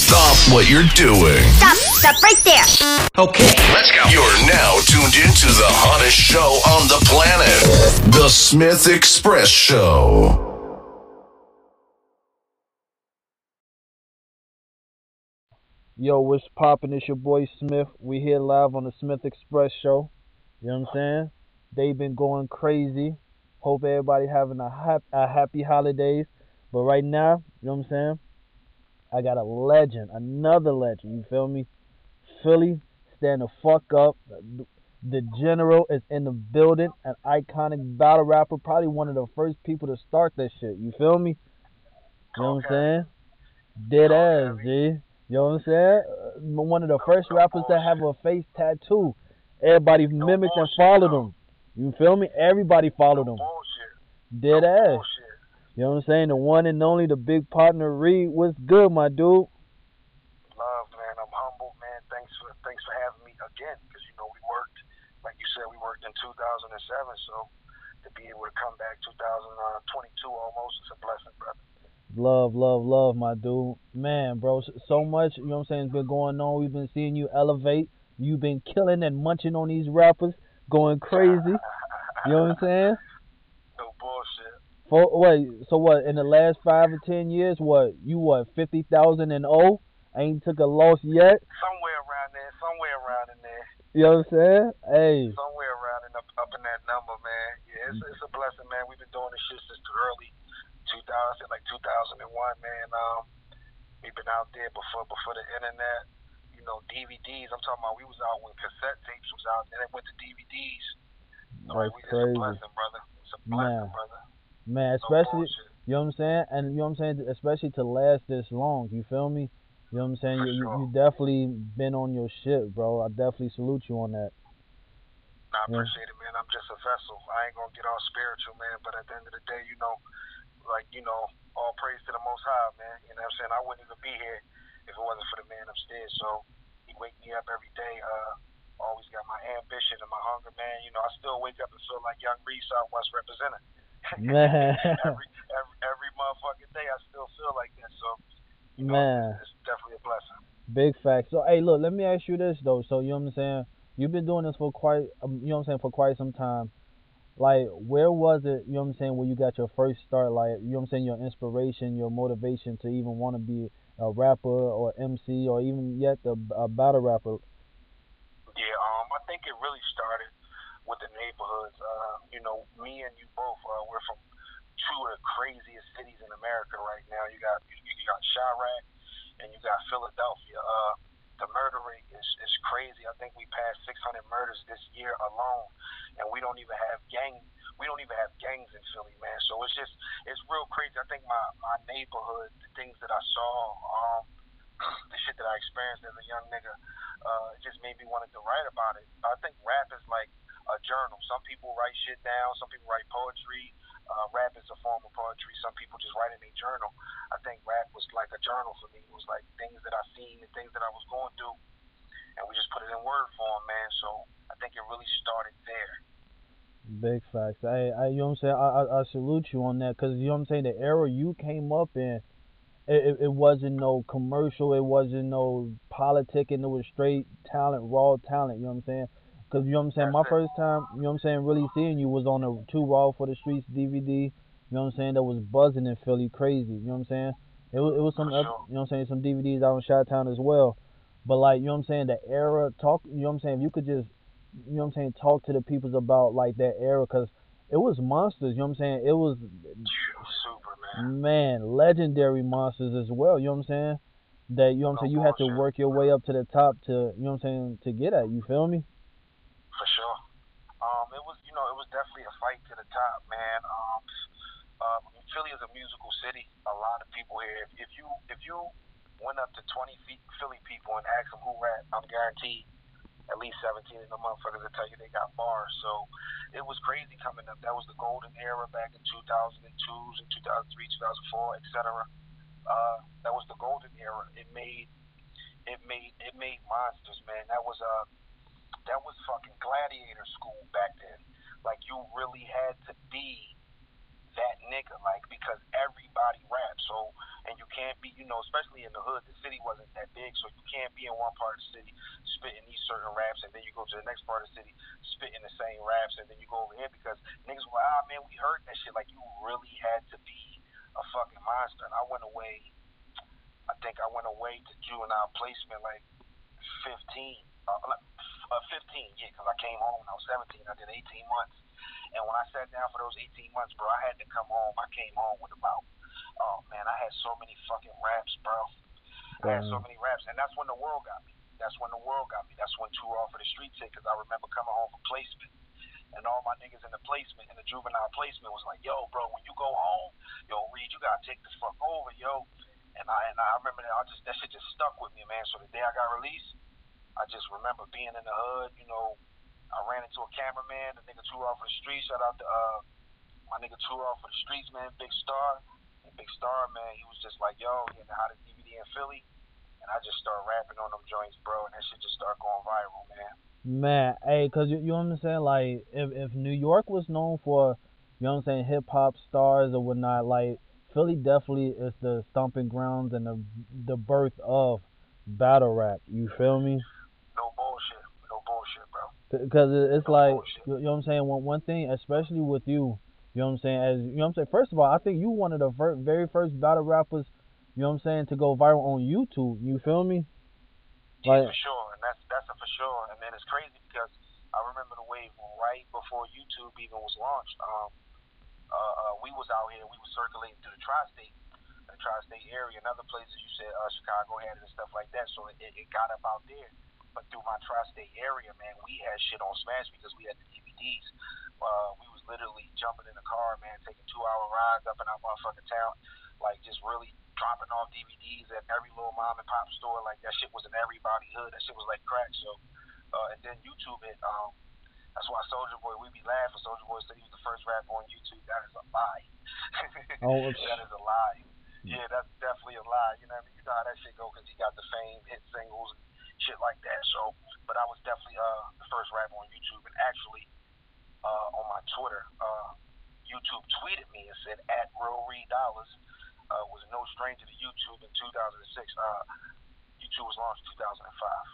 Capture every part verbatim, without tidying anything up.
Stop what you're doing. Stop, stop right there. Okay, let's go. You're now tuned into the hottest show on the planet, The Smith Express Show. Yo, what's poppin'? It's your boy Smith. We here live on the Smith Express Show. You know what I'm saying? They've been going crazy. Hope everybody having a, hap- a happy holidays. But right now, you know what I'm saying? I got a legend, another legend. You feel me? Philly, stand the fuck up. The General is in the building. An iconic battle rapper. Probably one of the first people to start that shit. You feel me? You know what I'm saying? Dead ass, G. You know what I'm saying? Uh, One of the first rappers to have a face tattoo. Everybody mimicked and followed him. You feel me? Everybody followed him. Dead ass. You know what I'm saying? The one and only, the big partner, Reed. What's good, my dude? Love, man. I'm humbled, man. Thanks for thanks for having me again. Because, you know, we worked, like you said, we worked in two thousand seven. So to be able to come back two thousand twenty-two almost, it's a blessing, brother. Love, love, love, my dude. Man, bro, so much, you know what I'm saying, has been going on. We've been seeing you elevate. You've been killing and munching on these rappers, going crazy. You know what I'm saying? No bullshit. For, wait, so what, in the last five or ten years, what, you what, fifty thousand and oh? Ain't took a loss yet? Somewhere around there, somewhere around in there. You know what I'm saying? Hey. Somewhere around in up, up in that number, man. Yeah, it's, it's a blessing, man. We've been doing this shit since the early two thousand, like two thousand one, man. Um, we've been out there before before the internet. You know, D V Ds. I'm talking about we was out when cassette tapes was out, and it went to D V Ds. So, That's we, it's crazy. a blessing, brother. It's a blessing, Man. brother. Man, especially, no you know what I'm saying? And you know what I'm saying? Especially to last this long, you feel me? You know what I'm saying? You, sure. you, you definitely been on your shit, bro. I definitely salute you on that. I appreciate yeah. it, man. I'm just a vessel. I ain't gonna get all spiritual, man. But at the end of the day, you know, like, you know, all praise to the Most High, man. You know what I'm saying? I wouldn't even be here if it wasn't for the man upstairs. So he wake me up every day. Uh, always got my ambition and my hunger, man. You know, I still wake up and feel like Young Reed Southwest representing. Man. every, every every motherfucking day, I still feel like that. So, you know, man, it's, it's definitely a blessing. Big facts. So, hey, look, let me ask you this though. So, you know what I'm saying? You've been doing this for quite, um, you know what I'm saying, for quite some time. Like, where was it, you know what I'm saying, where you got your first start, like, you know what I'm saying, your inspiration, your motivation to even want to be a rapper or M C or even yet a, a battle rapper? Yeah, um, I think it really started with the neighborhoods. Uh, you know, me and you both, uh, we're from two of the craziest cities in America right now. You got you, you got Chirac and you got Philadelphia. Uh, the murder rate is, is crazy. I think we passed six hundred murders this year alone, and we don't even have gang. We don't even have gangs in Philly, man. So it's just it's real crazy. I think my, my neighborhood, the things that I saw, um, the shit that I experienced as a young nigga, uh, it just made me wanted to write about it. I think rap is like a journal. Some people write shit down. Some people write poetry. Uh, rap is a form of poetry. Some people just write in a journal. I think rap was like a journal for me. It was like things that I seen and things that I was going through, and we just put it in word form, man. So I think it really started there. Big facts. I, I you know what I'm saying? I, I, I salute you on that because, you know what I'm saying, the era you came up in, it, it, it wasn't no commercial, it wasn't no politicking, it was straight talent, raw talent, you know what I'm saying? Because, you know what I'm saying, my first time, you know what I'm saying, really seeing you was on the Too Raw for the Streets D V D, you know what I'm saying, that was buzzing in Philly crazy, you know what I'm saying? It was, it was some, other, you know what I'm saying, some D V Ds out in Chi-Town as well. But, like, you know what I'm saying, the era, talk, you know what I'm saying, if you could just, you know what I'm saying, talk to the peoples about, like, that era, because it was monsters, you know what I'm saying, it was, super, man. man, legendary monsters as well, you know what I'm saying, that, you know what I'm saying, you had to work your way up to the top to, you know what I'm saying, to get at, you feel me? For sure. Um, it was, you know, it was definitely a fight to the top, man. Um, uh, Philly is a musical city. A lot of people here. If, if you if you went up to twenty Philly people and asked them who rap, I'm guaranteed at least seventeen of the motherfuckers will tell you they got bars. So it was crazy coming up. That was the golden era back in two thousand two, and two thousand three, two thousand four, et cetera. Uh, that was the golden era. It made it made it made monsters, man. That was uh that was fucking gladiator school back then. Like, you really had to be that nigga, like, because everybody raps. So, and you can't be, you know, especially in the hood, the city wasn't that big, so you can't be in one part of the city spitting these certain raps, and then you go to the next part of the city spitting the same raps, and then you go over here because niggas were like, ah, man, we heard that shit. Like, you really had to be a fucking monster. And I went away, I think I went away to juvenile placement like fifteen, uh, uh, fifteen, yeah, because I came home when I was seventeen. I did eighteen months. And when I sat down for those eighteen months, bro, I had to come home. I came home with about, oh, man, I had so many fucking raps, bro. I had so many raps. And that's when the world got me. That's when the world got me. That's when Too Raw for the Streets hit, because I remember coming home from placement. And all my niggas in the placement, in the juvenile placement, was like, yo, bro, when you go home, yo, Reed, you gotta take the fuck over, yo. And I and I remember that I just that shit just stuck with me, man. So the day I got released, I just remember being in the hood, you know. I ran into a cameraman, the nigga Too Raw for the Streets. Shout out to uh, my nigga Too Raw for the Streets, man, Big Star. And Big Star, man, he was just like, yo, he had the hottest D V D in Philly. And I just started rapping on them joints, bro, and that shit just started going viral, man. Man, hey, cause you, you know what I'm saying? Like, if if New York was known for, you know what I'm saying, hip hop stars or whatnot, like Philly definitely is the stomping grounds and the the birth of battle rap. You feel me? No bullshit, no bullshit, bro. Because it's no like, bullshit. you know what I'm saying. One one thing, especially with you, you know what I'm saying. As you know what I'm saying. First of all, I think you one of the ver- very first battle rappers, you know what I'm saying, to go viral on YouTube. You feel me? Yeah, like, for sure, and that's that's a for sure. And then it's crazy because I remember the wave right before YouTube even was launched. Um, uh, uh, we was out here, we was circulating through the tri-state, the tri-state area, and other places. You said uh, Chicago had it and stuff like that, so it, it got up out there. But through my tri-state area, man, we had shit on Smash because we had the D V Ds. Uh, we was literally jumping in the car, man, taking two-hour rides up in our motherfucking town, like just really dropping off D V Ds at every little mom and pop store. Like that shit was in everybody's hood. That shit was like crack. So, uh, and then YouTube hit. Um, that's why Soulja Boy, we be laughing. Soulja Boy said he was the first rapper on YouTube. That is a lie. oh, that is a lie. Yeah, that's definitely a lie. You know what I mean? You know how that shit go because he got the fame, hit singles, and shit like that. So, but I was definitely uh the first rapper on YouTube. And actually, uh, on my Twitter, uh, YouTube tweeted me and said at Real Reed Dollars. Uh, was no stranger to YouTube in two thousand six. Uh, YouTube was launched in two thousand five.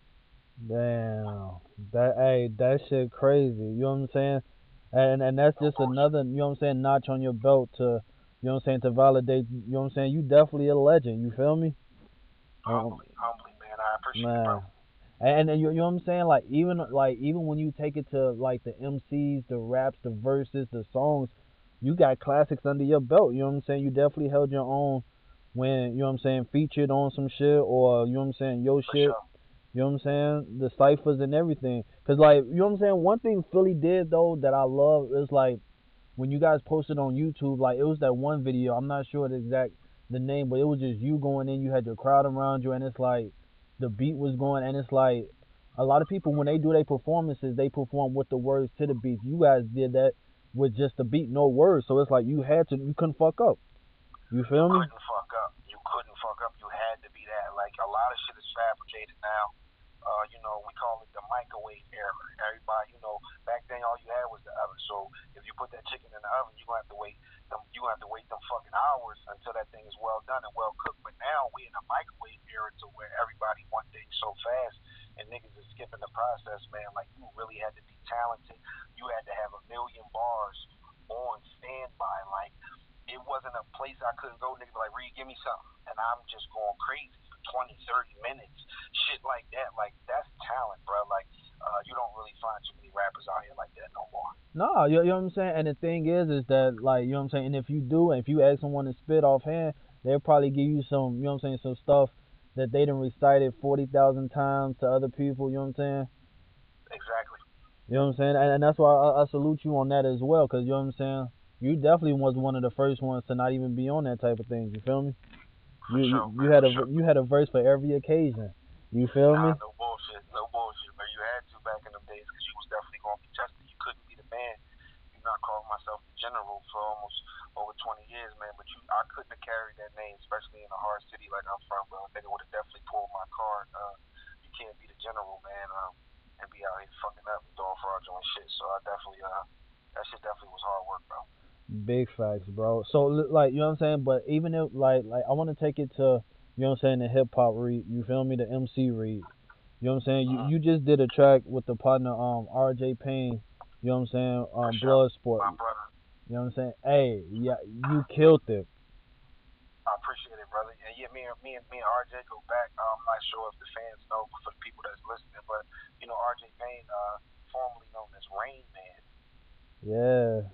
Damn, that hey, that shit crazy. You know what I'm saying? And and that's just another, you know what I'm saying, notch on your belt to, you know what I'm saying, to validate. You know what I'm saying? You definitely a legend. You feel me? Humbly, um, humbly, man. I appreciate man. it, bro. And, and you, you know what I'm saying? Like even like even when you take it to like the M Cs, the raps, the verses, the songs, you got classics under your belt. You know what I'm saying? You definitely held your own when, you know what I'm saying, featured on some shit or, you know what I'm saying, your For shit. Sure. You know what I'm saying? The ciphers and everything. Cause like, you know what I'm saying? One thing Philly did though that I love is like when you guys posted on YouTube, like it was that one video. I'm not sure the exact the name, but it was just you going in. You had your crowd around you, and it's like the beat was going, and it's like a lot of people when they do their performances, they perform with the words to the beat. You guys did that with just the beat, no words. So it's like you had to, you couldn't fuck up. You feel you me? You couldn't fuck up. You couldn't fuck up. You had to be that. Like a lot of shit is fabricated now. Uh, you know, we call it the microwave era. Everybody, you know, back then all you had was the oven. So if you put that chicken in the oven, you're gonna have to wait them you gonna have to wait them fucking hours until that thing is well done and well cooked. But now we in a microwave era to where everybody wants things so fast and niggas is skipping the process, man. Like you really had to be talented. You had to have a million bars on standby. Like it wasn't a place I couldn't go. Niggas be like, Reed, give me something. And I'm just going crazy for twenty, thirty minutes. Shit like that. Like, that's talent, bro. Like, uh, you don't really find too many rappers out here like that no more. No, you, you know what I'm saying? And the thing is, is that, like, you know what I'm saying? And if you do, and if you ask someone to spit offhand, they'll probably give you some, you know what I'm saying, some stuff that they done recited forty thousand times to other people, you know what I'm saying? Exactly. You know what I'm saying? And, and that's why I, I salute you on that as well, because, you know what I'm saying? You definitely was one of the first ones to not even be on that type of thing. You feel me? For you, sure, you, you man, had a sure. you had a verse for every occasion. You feel nah, me? No bullshit, no bullshit. But you had to back in them days because you was definitely gonna be tested. You couldn't be the man. You not calling myself the general for almost over twenty years, man. But you, I couldn't have carried that name, especially in a hard city like I'm from, bro. Nigga would have definitely pulled my card. Uh, you can't be the general, man, um, and be out here fucking up and doing fraudulent shit. So I definitely, uh, that shit definitely was hard work, bro. Big facts, bro. So li- like you know what I'm saying, but even if like like I want to take it to you know what I'm saying the hip hop read. You feel me? The M C read. You know what I'm saying? You Mm-hmm. you just did a track with the partner um R J Payne. You know what I'm saying? For Um sure. Bloodsport. My brother. You know what I'm saying? Hey, yeah, you killed it. I appreciate it, brother. And yeah, me and me and me and R J go back. I'm not sure if the fans know, but for the people that's listening, but you know R J Payne, uh, formerly known as Rain Man. Yeah.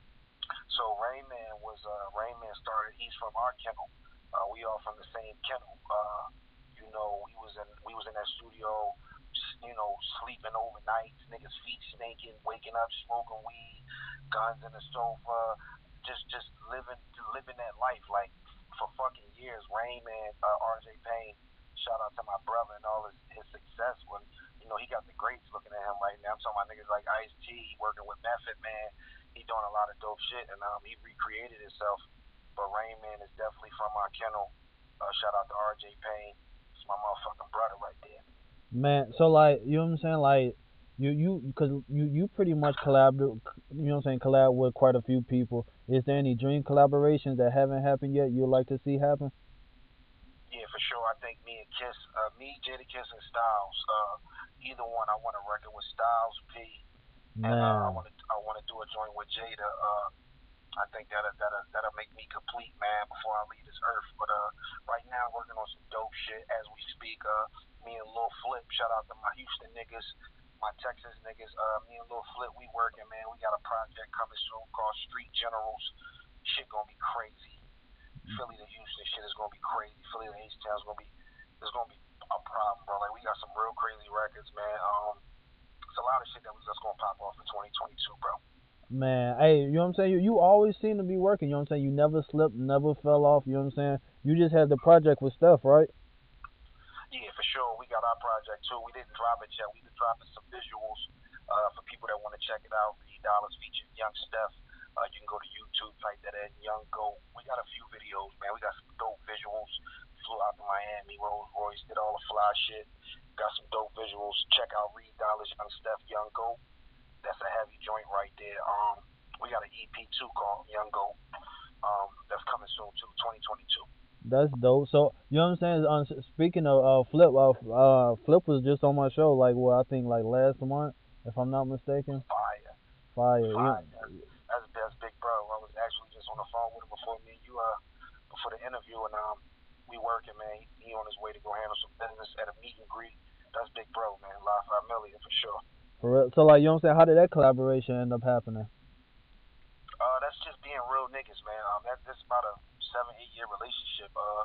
So Rain Man was uh, Rain Man started. He's from our kennel. Uh, we all from the same kennel. Uh, you know, we was in we was in that studio. You know, sleeping overnight, niggas feet stinking, waking up smoking weed, guns in the sofa, just just living living that life like for fucking years. Rain Man, uh, R J Payne, shout out to my brother and all his, his success when you know he got the greats looking at him right now. I'm talking about niggas like Ice T, he working with Method Man, he doing a lot of dope shit, and um he recreated himself. But Rain Man is definitely from our kennel. Uh, shout out to R J Payne, it's my motherfucking brother right there. Man, so like you know what I'm saying, like you you because you you pretty much collab, you know what I'm saying, collab with quite a few people. Is there any dream collaborations that haven't happened yet you'd like to see happen? Yeah, for sure. I think me and Kiss, uh, me, Jadakiss, and Styles, uh, either one. I want a record with Styles P, and uh, I Man, want to I want to do a joint with Jada. Uh, I think that'll that'll that'll make me complete, man, before I leave this earth. But uh, right now working on some dope shit as we speak. Uh, me and Lil Flip, shout out to my Houston niggas, my Texas niggas. Uh, me and Lil Flip, we working, man. We got a project coming soon called Street Generals. Shit gonna be crazy. Philly to Houston shit is gonna be crazy. Philly to H-Town is gonna be it's gonna be a problem, bro. Like we got some real crazy records, man. Um, it's a lot of shit that was just gonna pop off in twenty twenty-two, bro. man, hey, you know what I'm saying? You you always seem to be working, you know what I'm saying? You never slipped, never fell off, you know what I'm saying? You just had the project with Steph, right? Yeah, for sure. We got our project too. We didn't drop it yet. We been dropping some visuals uh, for people that want to check it out. Reed Dollars featuring Young Steph. Uh, you can go to YouTube, type that in, Young Goat. We got a few videos, man. We got some dope visuals. Flew out to Miami, Rolls Royce, did all the fly shit. Got some dope visuals. Check out Reed Dollars, Young Steph, Young Goat. That's a heavy joint right there. Um, we got an E P too called Young Goat. Um, that's coming soon too, twenty twenty-two. That's dope. So you know what I'm saying? Um, speaking of uh, Flip, uh, uh, Flip was just on my show, like well, I think like last month, if I'm not mistaken. Fire. Fire. Yeah. Fine. That's, that's that's big bro. I was actually just on the phone with him before me and you uh before the interview, and um we working, man. He, he on his way to go handle some business at a meet and greet. That's big bro, man. Live five million for sure. For real. So like you know what I'm saying? How did that collaboration end up happening? Uh, that's just being real niggas, man. Um, that that's about a seven eight year relationship. Uh,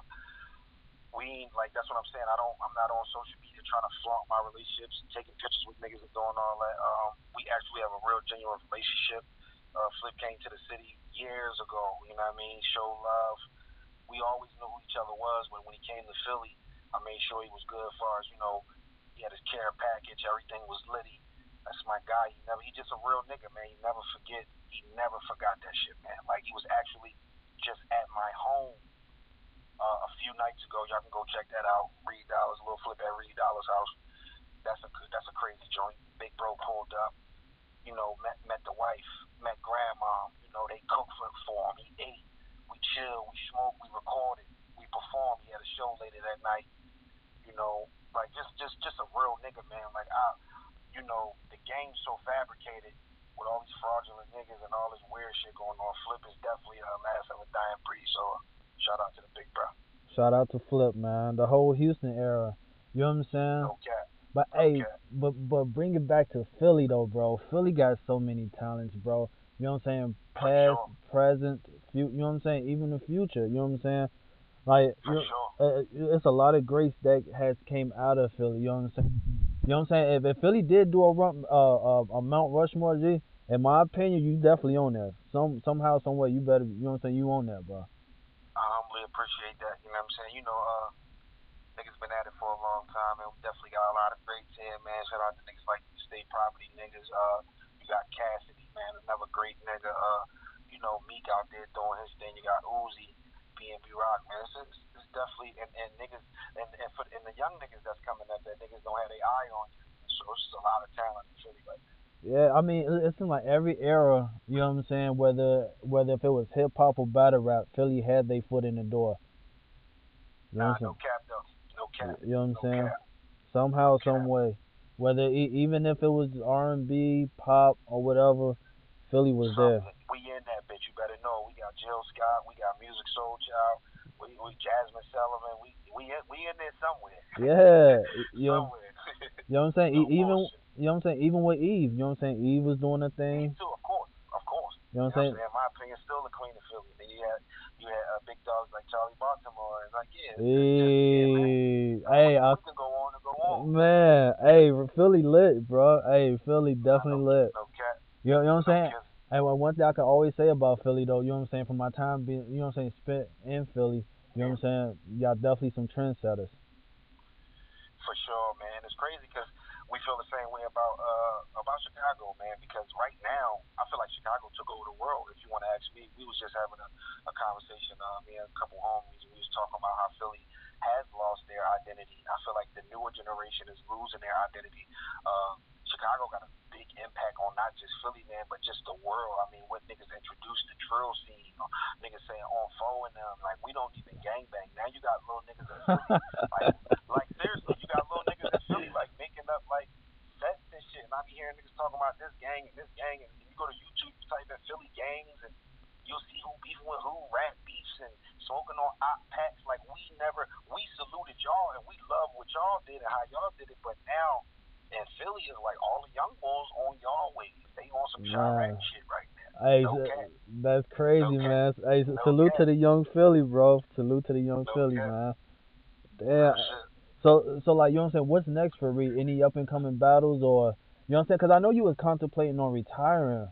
we like that's what I'm saying. I don't. I'm not on social media trying to flaunt my relationships, taking pictures with niggas and doing all that. Um, we actually have a real genuine relationship. Uh, Flip came to the city years ago. You know what I mean? Showed love. We always knew who each other was, but when he came to Philly, I made sure he was good as far as, you know, he had his care package, everything was litty. That's my guy. He never he just a real nigga, man. He never forget he never forgot that shit, man. Like he was actually just at my home uh, a few nights ago. Y'all can go check that out. Reed Dollars, Lil Flip at Reed Dollars house. That's a that's a crazy joint. Big bro pulled up, you know, met met the wife, met grandma, you know, they cooked for, for him. He ate. We chilled, we smoked, we recorded, we performed. He had a show later that night. You know, like just just just a real nigga, man. Like I, you know, the game's so fabricated with all these fraudulent niggas and all this weird shit going on. Flip is definitely a last of a dying breed. So shout out to the big bro. Shout out to Flip, man. The whole Houston era. You know what I'm saying? No cap. But No hey, cap. but but bring it back to Philly though, bro. Philly got so many talents, bro. You know what I'm saying? For Past, sure. present, fu- you know what I'm saying? Even the future. You know what I'm saying? Like, For you sure. uh, it's a lot of greats that has came out of Philly. You know what I'm saying? You know what I'm saying? If, if Philly did do a run, uh, uh, a Mount Rushmore, G, in my opinion, you definitely own that. Some somehow, some way, you better. You know what I'm saying? You own that, bro. I humbly appreciate that. You know what I'm saying? You know, uh, niggas been at it for a long time, and we definitely got a lot of greats here, man. Shout out to niggas like the State Property niggas. Uh, you got Cassidy, man, another great nigga. Uh, you know, Meek out there doing his thing. You got Uzi, B and B Rock, man. It's, it's, it's definitely and, and niggas and and for and the young niggas that's coming up, that niggas don't have their eye on you. So it's just a lot of talent in Philly right now. Yeah, I mean, it, it seems like every era, you know what I'm saying, whether whether if it was hip hop or battle rap, Philly had their foot in the door. You know Nah, what I'm no cap though. No saying? cap. You know what I'm No saying? cap. No Somehow, some cap. way, whether e- even if it was R and B, pop, or whatever, Philly was there. Something. We in that bitch. You better know. We got Jill Scott. We got Music Soul Child. We we Jasmine Sullivan. We we in, we in there somewhere. Yeah, you know, somewhere. you know what I'm saying? No E- even bullshit. you know what I'm saying? Even with Eve, you know what I'm saying? Eve was doing her Me thing. too, of course, of course. You know You what I'm know what I'm saying? saying? In my opinion, still the queen of Philly. Then you had you had uh, big dogs like Charlie Baltimore. It's like yeah, it's, it's just yeah, man. Hey, Uh, we, hey, I, we can go on and go on. man, hey, Philly lit, bro. Hey, Philly Nah, no, definitely lit. no cap, You know, you know what no I'm saying? kiss. Hey, well, one thing I can always say about Philly, though, you know what I'm saying, from my time being, you know what I'm saying, spent in Philly, you know what I'm saying, y'all definitely some trendsetters. For sure, man. It's crazy because we feel the same way about uh about Chicago, man. Because right now, I feel like Chicago took over the world. If you want to ask me, we was just having a, a conversation. Uh, me and a couple homies, and we was talking about how Philly has lost their identity. I feel like the newer generation is losing their identity. Uh, Chicago got a big impact on not just Philly, man, but just the world. I mean, what niggas introduced the drill scene, or niggas saying on foe and them, like we don't even gangbang. Now you got little niggas in Philly, like like seriously, you got little niggas in Philly like making up like sets and shit. And I be hearing niggas talking about this gang and this gang, and you go to YouTube, you type in Philly gangs, and you'll see who beefing with who, rap beefs, and smoking on op packs. Like we never, we saluted y'all and we love what y'all did and how y'all did it, but now. And Philly is like all the young bulls on y'all ways. They on some Chirac Man. shit right now. Hey, No s- cap. that's crazy, No cap. man. Hey, No salute to cap. the young Philly, bro. Salute to the young No Philly, cap. man. Real Damn. shit. So, so like, you know what I'm saying? What's next for Reed? Any up and coming battles, or you know what I'm saying? Because I know you was contemplating on retiring.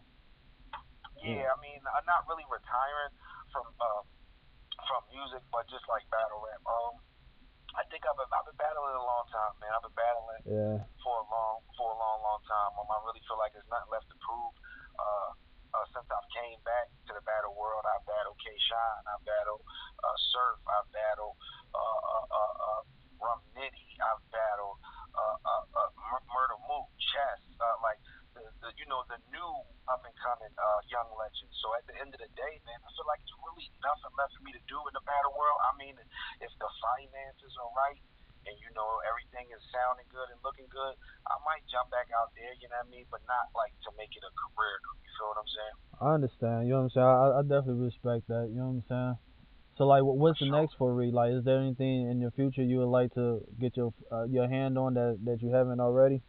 Yeah, I mean, I'm not really retiring from uh, from music, but just like battle rap. Um, I think I've been, I've been battling a long time, man. I've been battling Yeah. for a long for a long, long time. Um, I really feel like there's nothing left to prove. Uh, uh, since I've came back to the battle world, I've battled K Shine, I've battled uh, Surf, I've battled uh, uh, uh, uh, Rum Nitty, I've battled uh, uh, uh, Mur- Murder Mook, Chess, uh, like the, the you know the new up and coming uh, young legends. So at the end of the day, man, I feel like there's really nothing left for me to do in the battle world. I mean, if the finances are right and you know everything is sounding good and looking good, I might jump back out there, you know what I mean? But not like to make it a career. You feel what I'm saying? I understand. You know what I'm saying? I, I definitely respect that. You know what I'm saying? So, like, what- For what's the sure. next for Reed? Like, is there anything in your future you would like to get your uh, your hand on that that you haven't already?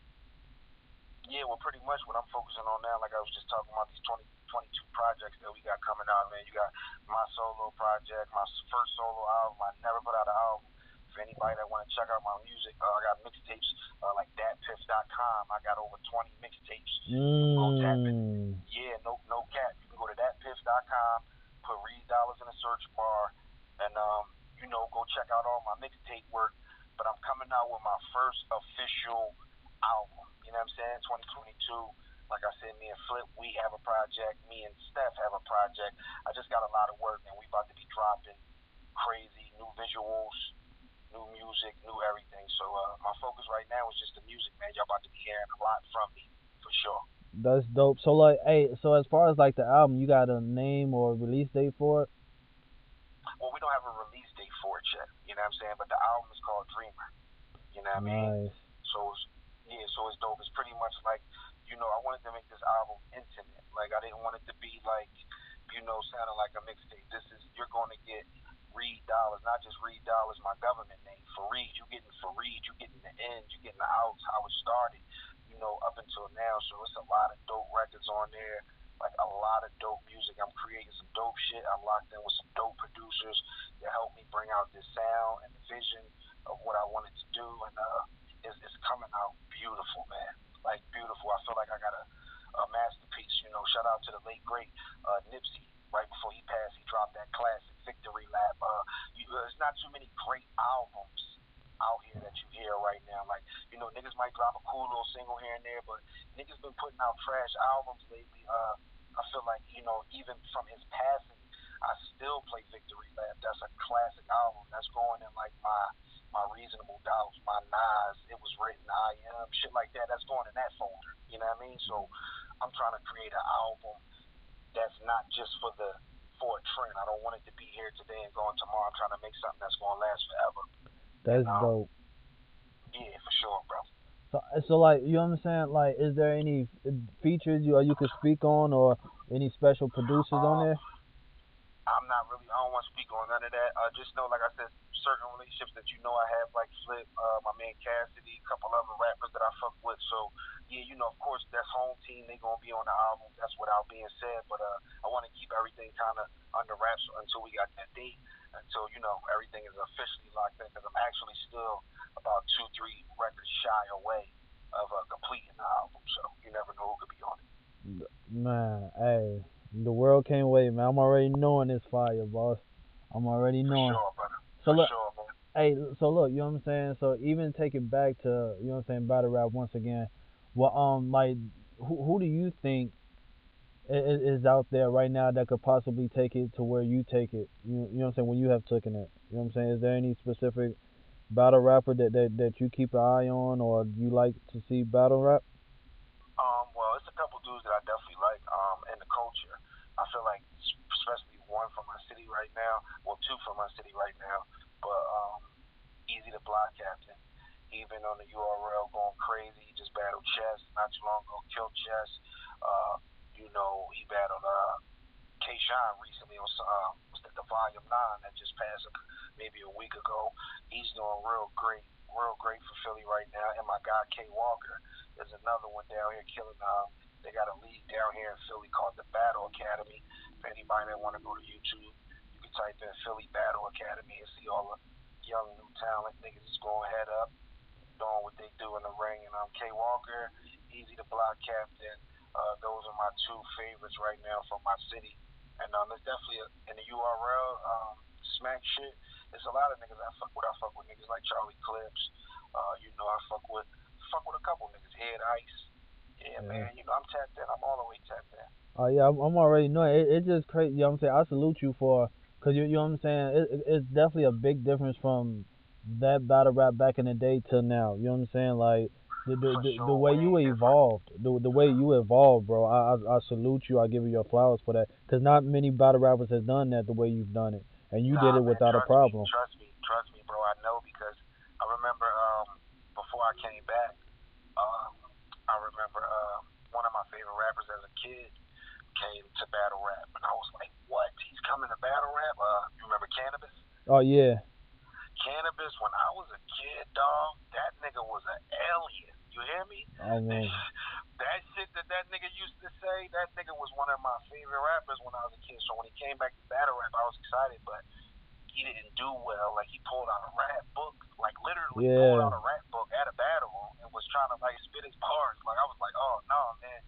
Yeah, well, pretty much what I'm focusing on now, like I was just talking about these twenty, twenty-two projects that we got coming out, man. You got my solo project, my first solo album. I never put out an album. For anybody that want to check out my music, uh, I got mixtapes uh, like dat piff dot com. I got over twenty mixtapes. You can go tap in. Mmm. Yeah, no, no cap. You can go to dat piff dot com, put Reed Dollars in the search bar, and um, you know, go check out all my mixtape work. But I'm coming out with my first official album. You know what I'm saying? twenty twenty-two. Like I said, me and Flip, we have a project. Me and Steph have a project. I just got a lot of work, and we about to be dropping crazy new visuals, new music, new everything. So uh, my focus right now is just the music, man. Y'all about to be hearing a lot from me, for sure. That's dope. So, like, hey, so as far as like the album, you got a name or release date for it? Well, we don't have a release date for it yet. You know what I'm saying? But the album is called Dreamer. You know what I mean? Nice. So it's, yeah, so it's dope. It's pretty much like, you know, I wanted to make this album intimate. Like I didn't want it to be like, you know, sounding like a mixtape. This is you're going to get Reed Dollars, not just Reed Dollars, my government name. Fareed, you getting Fareed, you getting the end, you getting the outs, how it started, you know, up until now. So it's a lot of dope records on there. Like a lot of dope music. I'm creating some dope shit. I'm locked in with some dope producers to help me bring out this sound and the vision of what I wanted to do. And uh, it's, it's coming out beautiful, man. Like beautiful. I feel like I got a, a masterpiece. You know, shout out to the late great uh, Nipsey. Right before he passed, he dropped that classic Victory Lap. Uh, you, there's not too many great albums out here that you hear right now. Like, you know, niggas might drop a cool little single here and there, but niggas been putting out trash albums lately. Uh, I feel like, you know, even from his passing, I still play Victory Lap. That's a classic album. That's going in like my my Reasonable Doubts, my Nas, It Was Written, I Am, shit like that. That's going in that folder. You know what I mean? So I'm trying to create an album that's not just for the for a trend. I don't want it to be here today and gone tomorrow. I'm trying to make something that's gonna last forever. That's and, um, dope. Yeah, for sure, bro. So, so like, you know what I'm saying? Like, is there any features you or you could speak on, or any special producers um, on there? I'm not really, I don't want to speak on none of that. Uh, just know, like I said, certain relationships that you know I have, like Flip, uh, my man Cassidy, a couple other rappers that I fuck with. So, yeah, you know, of course, that's home team. They going to be on the album. That's without being said. But uh, I want to keep everything kind of under wraps until we got that date, until, you know, everything is officially locked in, because I'm actually still about two, three records shy away of uh, completing the album. So you never know who could be on it. Man, hey, the world can't wait, man. I'm already knowing this fire, boss. I'm already knowing. For sure, brother. So For look, sure, man. hey, so look, you know what I'm saying? So even take it back to, you know what I'm saying, battle rap once again. Well, um, like, who who do you think is, is out there right now that could possibly take it to where you take it? You, you know what I'm saying? When you have taken it, you know what I'm saying? Is there any specific battle rapper that, that, that you keep an eye on, or you like to see battle rap? Um, well, it's a couple dudes that I definitely like um, in the culture. I feel like, especially one from my city right now, well, two from my city right now, but um, Easy the Block Captain. He been on the U R L going crazy. He just battled Chess not too long ago, killed Chess. Uh, you know, he battled uh, K-Shine recently on uh, what's that, the Volume nine that just passed maybe a week ago. He's doing real great, real great for Philly right now. And my guy K Walker is another one down here killing. Um, they got a league down here in Philly called the Battle Academy. If anybody that want to go to YouTube, you can type in Philly Battle Academy and see all the young new talent niggas is going head up, doing what they do in the ring. And I'm um, K Walker, Easy the Block Captain. Uh, those are my two favorites right now from my city. And um, it's definitely a, in the U R L um, smack shit. It's a lot of niggas I fuck with. I fuck with niggas like Charlie Clips. Uh, you know, I fuck with fuck with a couple niggas. Head Ice. Yeah, yeah, man. You know, I'm tapped in. I'm all the way tapped in. Oh, uh, yeah, I'm, I'm already knowing. It, it's just crazy. You know what I'm saying? I salute you for, because you, you know what I'm saying? It, it, it's definitely a big difference from that battle rap back in the day till now. You know what I'm saying? Like, the the, the, sure, the way you evolved, the the way you evolved, bro. I, I I salute you. I give you your flowers for that, because not many battle rappers has done that the way you've done it, and you nah, did it man, without a trust problem. Me, trust me, trust me, bro. I know, because I remember um, before I came back, um, I remember uh, one of my favorite rappers as a kid came to battle rap, and I was like, what? He's coming to battle rap? Uh, you remember Cannabis? Oh yeah. Cannabis, when I was a kid, dog, that nigga was an alien. You hear me? Oh man. That shit that that nigga used to say, that nigga was one of my favorite rappers when I was a kid. So when he came back to battle rap, I was excited, but he didn't do well. Like, he pulled out a rap book, like literally yeah. pulled out a rap book at a battle and was trying to like spit his bars. Like, I was like, oh no, man,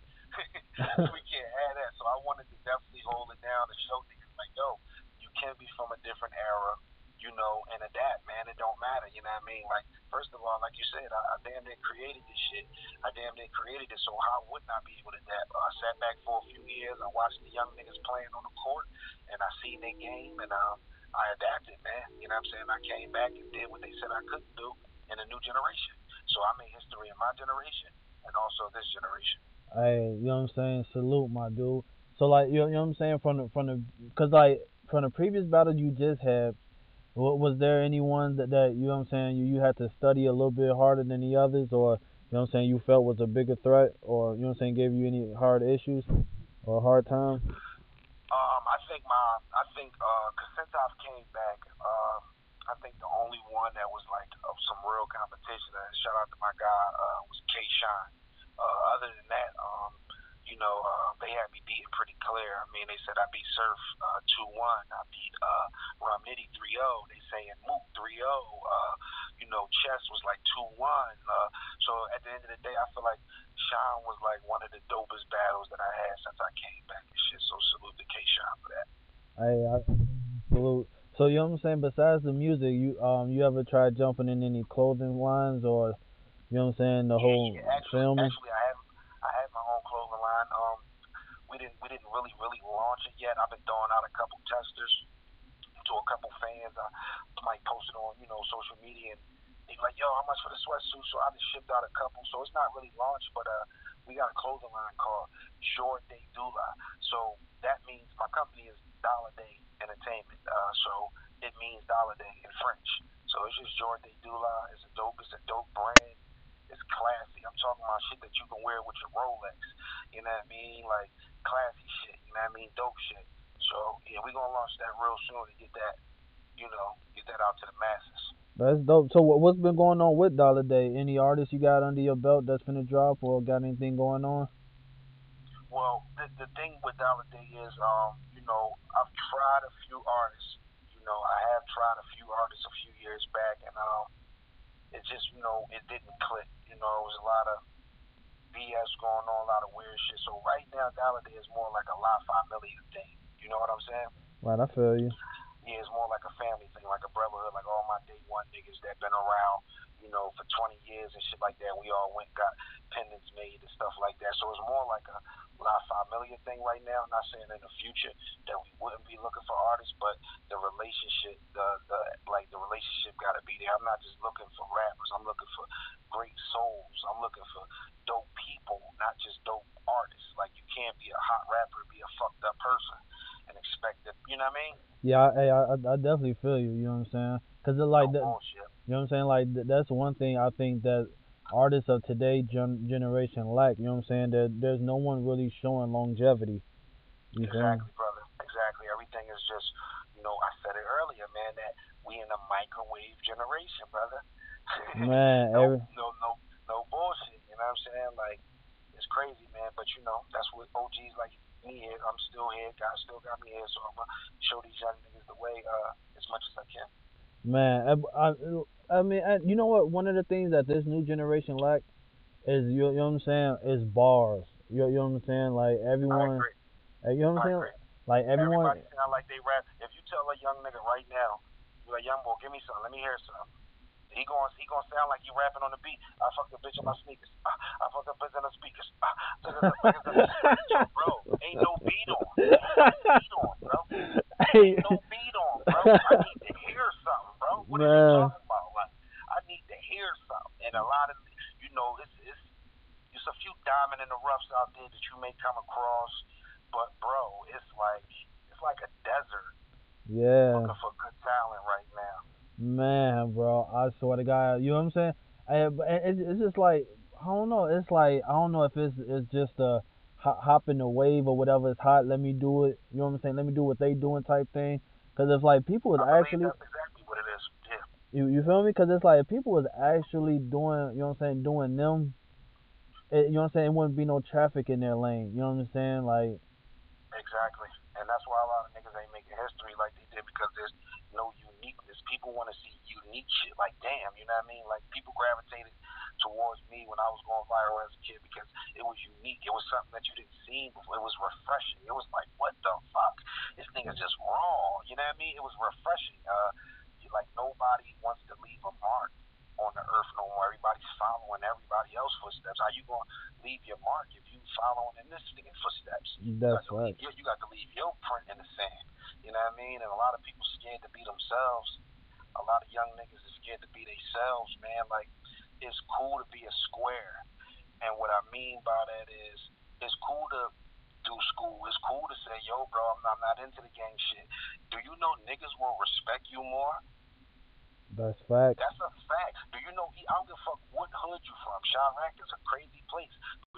we can't have that. So I wanted to definitely hold it down and show niggas like, yo, you can be from a different era, you know, and adapt, man. It don't matter, you know what I mean? Like, first of all, like you said, I, I damn near created this shit. I damn near created it, so how wouldn't I be able to adapt? I sat back for a few years, I watched the young niggas playing on the court, and I seen their game, and um, I adapted, man. You know what I'm saying? I came back and did what they said I couldn't do in a new generation. So I made history in my generation and also this generation. Hey, you know what I'm saying? Salute, my dude. So, like, you know, you know what I'm saying? From the, from the, cause like, from the previous battle you just had, was there anyone that, that you know what I'm saying, you, you had to study a little bit harder than the others, or, you know what I'm saying, you felt was a bigger threat, or, you know what I'm saying, gave you any hard issues or hard time? Um, I think my, I think, uh, cause since I've came back, um, I think the only one that was like of some real competition, and shout out to my guy, uh, was K-Shine. Uh, other than that, um, you know, uh, they had me beaten pretty clear. I mean, they said I beat Surf uh, two one. I beat uh, Rum Nitty three oh. They saying Mook three oh. Uh, you know, Chess was like two one. Uh, so at the end of the day, I feel like Sean was like one of the dopest battles that I had since I came back and shit. So salute to K-Shine for that. Hey, I salute. So, you know what I'm saying, besides the music, you um you ever tried jumping in any clothing lines, or, you know what I'm saying, the yeah, whole yeah, actually, filming? Actually, I have I have my own clothing line. Um, we didn't we didn't really really launch it yet. I've been throwing out a couple testers to a couple fans. I might post it on, you know, social media, and He's like, yo, how much for the sweatsuit? So I just shipped out a couple. So it's not really launched, but uh, we got a clothing line called Jour de Doula. So that means my company is Dollar Day Entertainment. Uh, so it means Dollar Day in French. So it's just Jour de Doula. It's a dope. It's a dope brand. It's classy. I'm talking about shit that you can wear with your Rolex. You know what I mean? Like classy shit. You know what I mean? Dope shit. So yeah, we're gonna launch that real soon and get that, you know, get that out to the masses. That's dope. So what, what's been going on with Dollar Day? Any artists you got under your belt that's finna drop or got anything going on? Well, the, the thing with Dollar Day is, um, you know, I've tried a few artists. You know, I have tried a few artists a few years back, and um, it just, you know, it didn't click. You know, it was a lot of B S going on, a lot of weird shit. So right now, Dollar Day is more like a La Familia thing. You know what I'm saying? Right, I feel you. Yeah, it's more like a family thing, like a brotherhood, like all my day one niggas that been around, you know, for twenty years and shit like that. We all went got pendants made and stuff like that. So it's more like a La Familia thing right now. I'm not saying in the future that we wouldn't be looking for artists, but the relationship, the the like the relationship got to be there. I'm not just looking for rappers. I'm looking for great souls. I'm looking for dope people, not just dope artists. Like you can't be a hot rapper and be a fucked up person and expect that. You know what I mean? Yeah, I, I, I definitely feel you. You know what I'm saying? Cause it like No that. bullshit. You know what I'm saying? Like th- that's one thing I think that artists of today gen- generation lack. You know what I'm saying? That there's no one really showing longevity. You Exactly, feel? brother. Exactly. Everything is just, you know, I said it earlier, man, that we in a microwave generation, brother. Man, no, every no, no, no bullshit. You know what I'm saying? Like, it's crazy, man. But you know, that's what O Gs like me here. I'm still here. God still got me here, so I'm gonna show these young niggas the way uh, as much as I can. man, I, I, I mean, I, you know what? One of the things that this new generation lack is you, you know what I'm saying? Is bars. You, you know what I'm saying? Like I everyone, agree. you know what I'm I saying? agree. Like everyone. Everybody sound like they rap. If you tell a young nigga right now, you like, young boy, give me some. Let me hear some. He going he gonna sound like he rapping on the beat. I fucked a bitch in my sneakers. I, I fucked a bitch in the speakers. Bro, ain't no beat on. Ain't no beat on, bro. Ain't no beat on, bro. I need to hear something, bro. What are you talking about? Like, I need to hear something. And a lot of, you know, it's it's it's a few diamond in the roughs out there that you may come across, but bro, it's like it's like a desert. Yeah. Looking for good talent right now. Man, bro, I swear to God, you know what I'm saying? I, it's, it's just like I don't know. It's like I don't know if it's it's just a hop, hop in the wave or whatever. It's hot. Let me do it. You know what I'm saying? Let me do what they doing type thing. Because if like people is I actually that's exactly what it is. Yeah. You you feel me? Because it's like if people was actually doing, you know what I'm saying, doing them. It, you know what I'm saying? It wouldn't be no traffic in their lane. You know what I'm saying? Like. Exactly. And that's why a lot of niggas ain't making history like they did, because there's no uniqueness. People want to see unique shit. Like, damn, you know what I mean? Like, people gravitated towards me when I was going viral as a kid because it was unique. It was something that you didn't see before. It was refreshing. It was like, what the fuck? This nigga's just raw. You know what I mean? It was refreshing. Uh, like, nobody wants to leave a mark on the earth no more. Everybody's following everybody else's footsteps. How you gonna leave your mark if you following in this nigga's footsteps? That's you right. Your, you got to leave your print in the sand. You know what I mean? And a lot of people scared to be themselves. A lot of young niggas are scared to be themselves, man. Like, it's cool to be a square. And what I mean by that is, it's cool to do school. It's cool to say, yo, bro, I'm not, I'm not into the gang shit. Do you know niggas will respect you more? That's fact. That's a fact. Do you know, I don't give a fuck what hood you from. Chirac is a crazy place.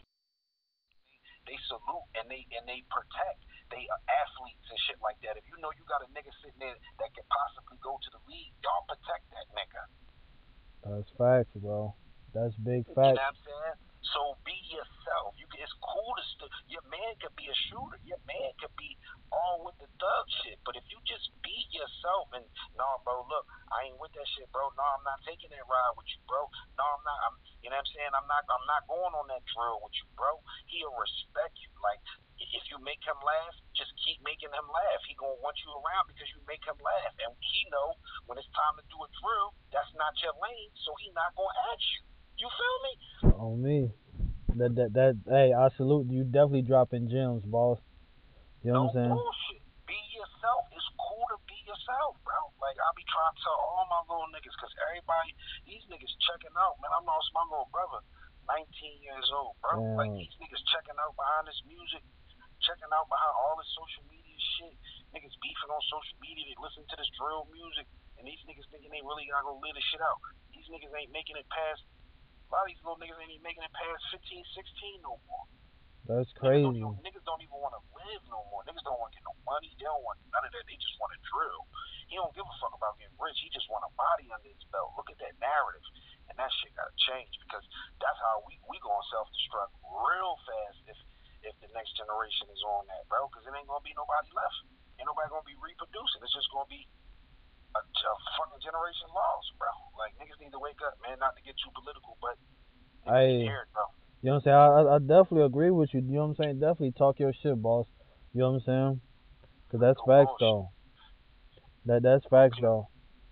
They salute and they and they protect. They are athletes and shit like that. If you know you got a nigga sitting there that could possibly go to the league, y'all protect that nigga. That's facts, bro. That's big You facts. know what I'm saying? So be yourself. You can, it's cool to st- your man could be a shooter. Your man could be all with the thug shit. But if you just be yourself and no, bro, look, I ain't with that shit, bro. No, I'm not taking that ride with you, bro. No, I'm not. I'm, you know what I'm saying? I'm not. I'm not going on that drill with you, bro. He'll respect you. Like, if you make him laugh, just keep making him laugh. He gonna want you around because you make him laugh, and he know when it's time to do a drill, that's not your lane, so he not gonna ask you. You feel me? On me. That that that. Hey, I salute you. Definitely dropping gems, boss. You know No what I'm saying? bullshit. Be yourself. It's cool to be yourself, bro. Like, I be trying to tell all my little niggas, because everybody, these niggas checking out, man. I lost my little brother, nineteen years old, bro. Damn. Like, these niggas checking out behind this music, checking out behind all this social media shit. Niggas beefing on social media, they listen to this drill music, and these niggas thinking they really gotta go live this shit out. These niggas ain't making it past, a lot of these little niggas ain't even making it past fifteen, sixteen no more. That's Niggas crazy. don't, even, niggas don't even want to live no more. Niggas don't want to get no money. They don't want none of that. They just want to drill. He don't give a fuck about getting rich. He just want a body under his belt. Look at that narrative. And that shit got to change, because that's how we, we going to self-destruct real fast if if the next generation is on that, bro, because it ain't going to be nobody left. Ain't nobody going to be reproducing. It's just going to be a, a fucking generation lost, bro. Like, niggas need to wake up, man, not to get too political, but niggas Hey. scared, bro. You know what I'm saying? I, I definitely agree with you. You know what I'm saying? Definitely talk your shit, boss. You know what I'm saying? Because that's No facts, bullshit. though. That That's facts, though.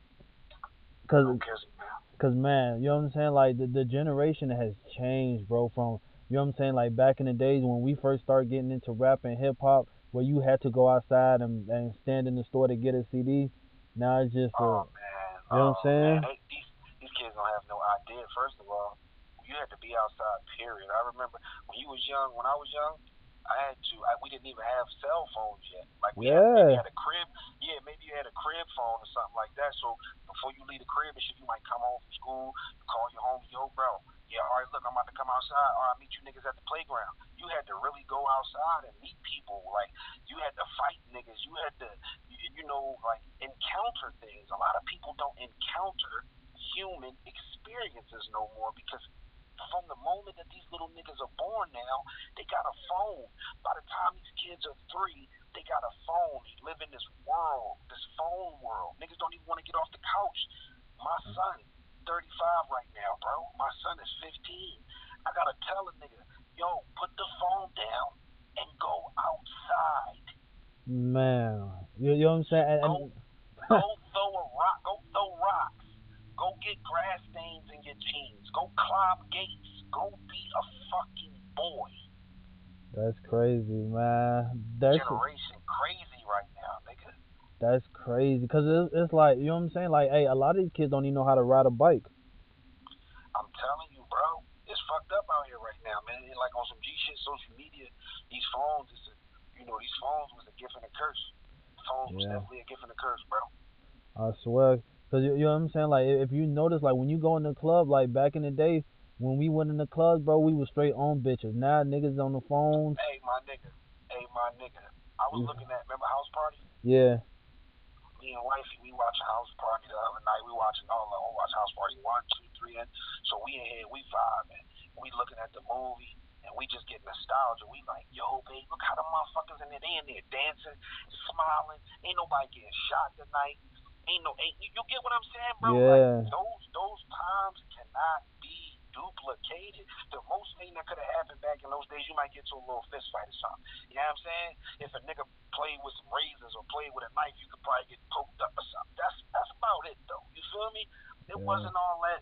Because, Who cares, man? Cause man, you know what I'm saying? Like, the, the generation has changed, bro, from, you know what I'm saying, like back in the days when we first started getting into rap and hip-hop, where you had to go outside and, and stand in the store to get a C D. Now it's just, a, Oh, man. you know what I'm Oh, saying? man. They, these, these kids don't have no idea, first of all. You had to be outside, period. I remember when you was young, when I was young, I had to, I, we didn't even have cell phones yet. Like, we Yeah. had, maybe had a crib. Yeah, maybe you had a crib phone or something like that. So before you leave the crib and shit, you might come home from school, call your homie, yo, bro. Yeah, all right, look, I'm about to come outside. All right, I'll meet you niggas at the playground. You had to really go outside and meet people. Like, you had to fight niggas. You had to, you, you know, like, encounter things. A lot of people don't encounter human experiences no more, because from the moment that these little niggas are born now, they got a phone. By the time these kids are three, they got a phone. They live in this world, this phone world. Niggas don't even want to get off the couch. My son, thirty-five right now, bro. My son is fifteen. I gotta tell a nigga, yo, put the phone down and go outside. Man, you, you know what I'm saying? And, Go, and go throw a rock. Go throw rocks. Go get grass stains in your jeans. Go climb gates. Go be a fucking boy. That's crazy, man. That's Generation crazy right now, nigga. That's crazy. Cause it's, it's like, you know what I'm saying? Like, hey, a lot of these kids don't even know how to ride a bike. I'm telling you, bro. It's fucked up out here right now, man. And like on some G shit, social media, these phones, it's a, you know, these phones was a gift and a curse. Phones was Yeah. definitely a gift and a curse, bro. I swear. Cause you, you know what I'm saying? Like, if you notice, like when you go in the club, like back in the day, when we went in the clubs, bro, we was straight on bitches. Now niggas on the phones. Hey, my nigga. Hey, my nigga. I was Yeah. looking at, remember House Party? Yeah. Me and wifey, we watching House Party the other night. We watching all of them. We watch House Party one, two, three, and so we in here, we vibing. We looking at the movie, and we just get nostalgia. We like, yo, babe, look how the motherfuckers in there. They in there dancing, smiling. Ain't nobody getting shot tonight. Ain't no, ain't, you, you get what I'm saying, bro? Yeah. Like, those those times cannot be duplicated. The most thing that could have happened back in those days, you might get to a little fist fight or something. You know what I'm saying? If a nigga played with some razors or played with a knife, you could probably get poked up or something. That's that's about it, though. You feel me? It Yeah. wasn't all that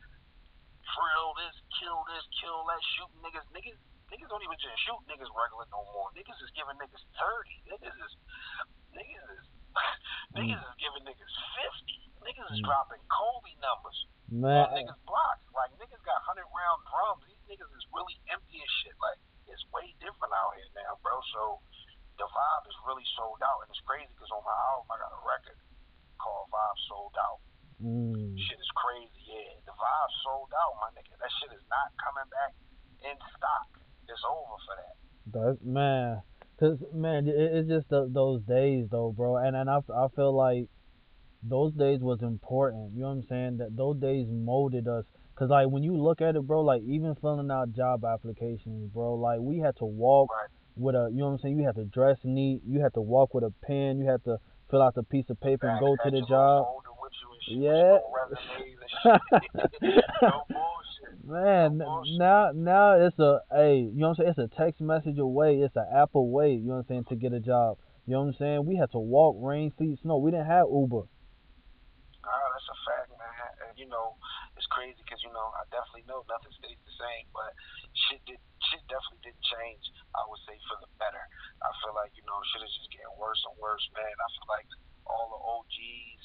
drill this, kill this, kill that, shooting niggas. Niggas niggas don't even just shoot niggas regular no more. Niggas is giving niggas thirty. Niggas is niggas is niggas is giving niggas fifty. Niggas is Mm. dropping Kobe numbers Man. on niggas' blocks. Like, niggas got hundred round drums. These niggas is really empty as shit. Like, it's way different out here now, bro. So the vibe is really sold out, and it's crazy because on my album I got a record called Vibe Sold Out. Mm. Shit is crazy, yeah. The vibe sold out, my nigga. That shit is not coming back in stock. It's over for that. That's, man. Cause man, it, it's just the, those days though, bro. And and I, I feel like those days was important. You know what I'm saying? That those days molded us. Cause like when you look at it, bro, like even filling out job applications, bro, like we had to walk Right. with a, you know what I'm saying? You had to dress neat. You had to walk with a pen. You had to fill out the piece of paper and Facts. go Had to the your little job. folder with you and shit, Yeah. with your resumes and shit. No bullshit. Man, No bullshit. now now it's a, hey, you know what I'm saying? It's a text message away. It's an app away. You know what I'm saying? To get a job. You know what I'm saying? We had to walk, rain, sleet, snow. We didn't have Uber. Ah, that's a fact, man. And you know, it's crazy because you know I definitely know nothing stays the same, but shit did shit definitely didn't change. I would say for the better. I feel like you know shit is just getting worse and worse, man. I feel like all the O Gs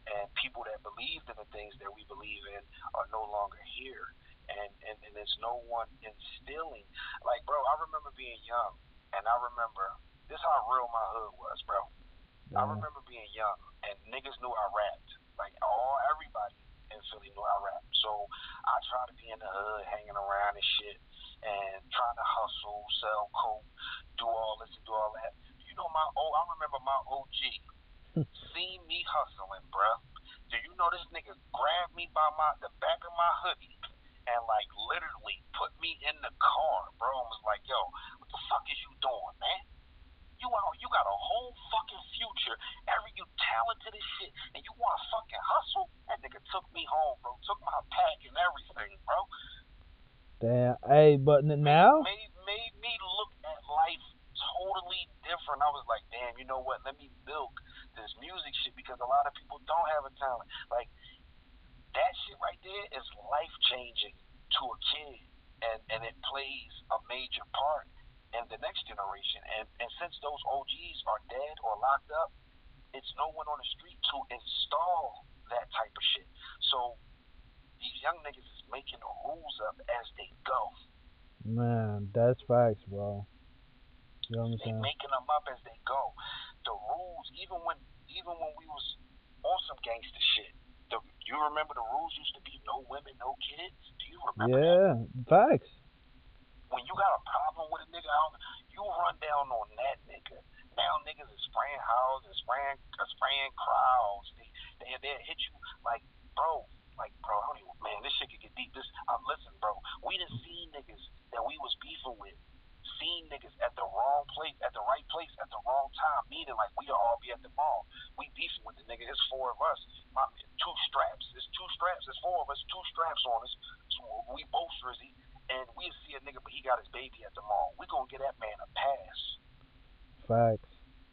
and people that believed in the things that we believe in are no longer here. And, and, and there's no one instilling. Like, bro, I remember being young, and I remember, this is how real my hood was, bro. Yeah. I remember being young, and niggas knew I rapped. Like, all, everybody in Philly knew I rapped. So I tried to be in the hood, hanging around and shit, and trying to hustle, sell coke, do all this and do all that. You know, my oh, I remember my O G seen me hustling, bruh. Do you know this nigga grabbed me by my the back of my hoodie and like literally put me in the car, bro, and was like, yo, what the fuck is you doing, man? You out, you got a whole fucking future. Every you talented as shit, and you want to fucking hustle? That nigga took me home, bro. Took my pack and everything, bro. Damn. Hey, but now made, made made me look at life totally different. I was like, damn, you know what? Let me milk this music shit because a lot of people don't have a talent. Like that shit right there is life changing to a kid, and and it plays a major part in the next generation. And and since those O Gs are dead or locked up, it's no one on the street to install that type of shit. So these young niggas is making the rules up as they go. Man, that's facts, bro. You know what I'm they saying? Making them up as they go. The rules, even when even when we was on some gangster shit, the, you remember the rules used to be no women, no kids? Do you remember yeah, that? Yeah, facts. When you got a problem with a nigga, you run down on that nigga. Now niggas is spraying houses, spraying, uh, spraying crowds. They, they, they hit you like, bro, like, bro, I don't even, man, this shit could get deep. This, um, listen, bro, we done seen niggas that we was beefing with, seen niggas at the wrong place, at the right place, at the wrong time, meaning like we all be at the mall. We beefing with the nigga, it's four of us, my, two straps, it's two straps, it's four of us, two straps on us, so we both Drizzy, and we see a nigga, but he got his baby at the mall. We gonna get that man a pass. Facts.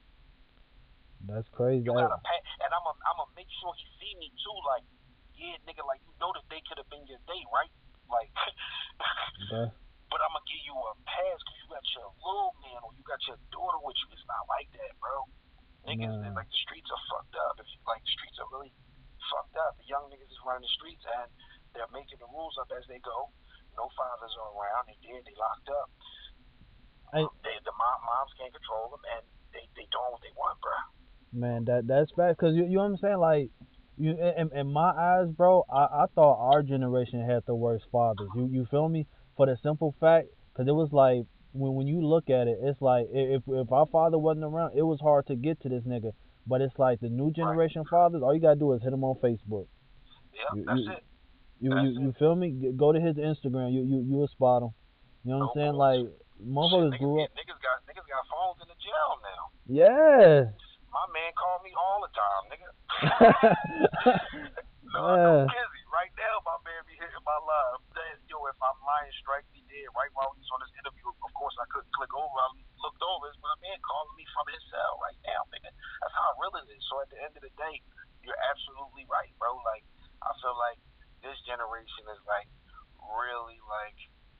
That's crazy. You got a pass, and I'm gonna I'm gonna make sure he see me too, like, yeah, nigga, like, you know that they could have been your date, right? Like, okay. But I'm going to give you a pass because you got your little man or you got your daughter with you. It's not like that, bro. Niggas, nah. Like, the streets are fucked up. If you, like, the streets are really fucked up. The young niggas is running the streets, and they're making the rules up as they go. No fathers are around. They dead. They locked up. I, um, they, the mom, moms can't control them, and they, they doing what they want, bro. Man, that that's bad. Because you, you know what I'm saying? Like, you in, in my eyes, bro, I, I thought our generation had the worst fathers. You you feel me? For the simple fact, because it was like, when when you look at it, it's like, if if our father wasn't around, it was hard to get to this nigga. But it's like the new generation right. fathers, all you gotta do is hit him on Facebook. Yeah, you, that's you, it. You that's you, it. you feel me? Go to his Instagram. You you you will spot him. You know what I'm saying? Like, motherfuckers Shit, niggas, grew up. Niggas got niggas got phones in the jail now. Yeah. My man called me all the time, nigga. No, yeah. I'm busy. Right now, my man be hitting my live. Yo, if I'm lying, strike me dead. Right while he was on this interview, of course I couldn't click over. I looked over. It's my man calling me from his cell right now, nigga. That's how real it is. So at the end of the day, you're absolutely right, bro. Like, I feel like this generation is like really like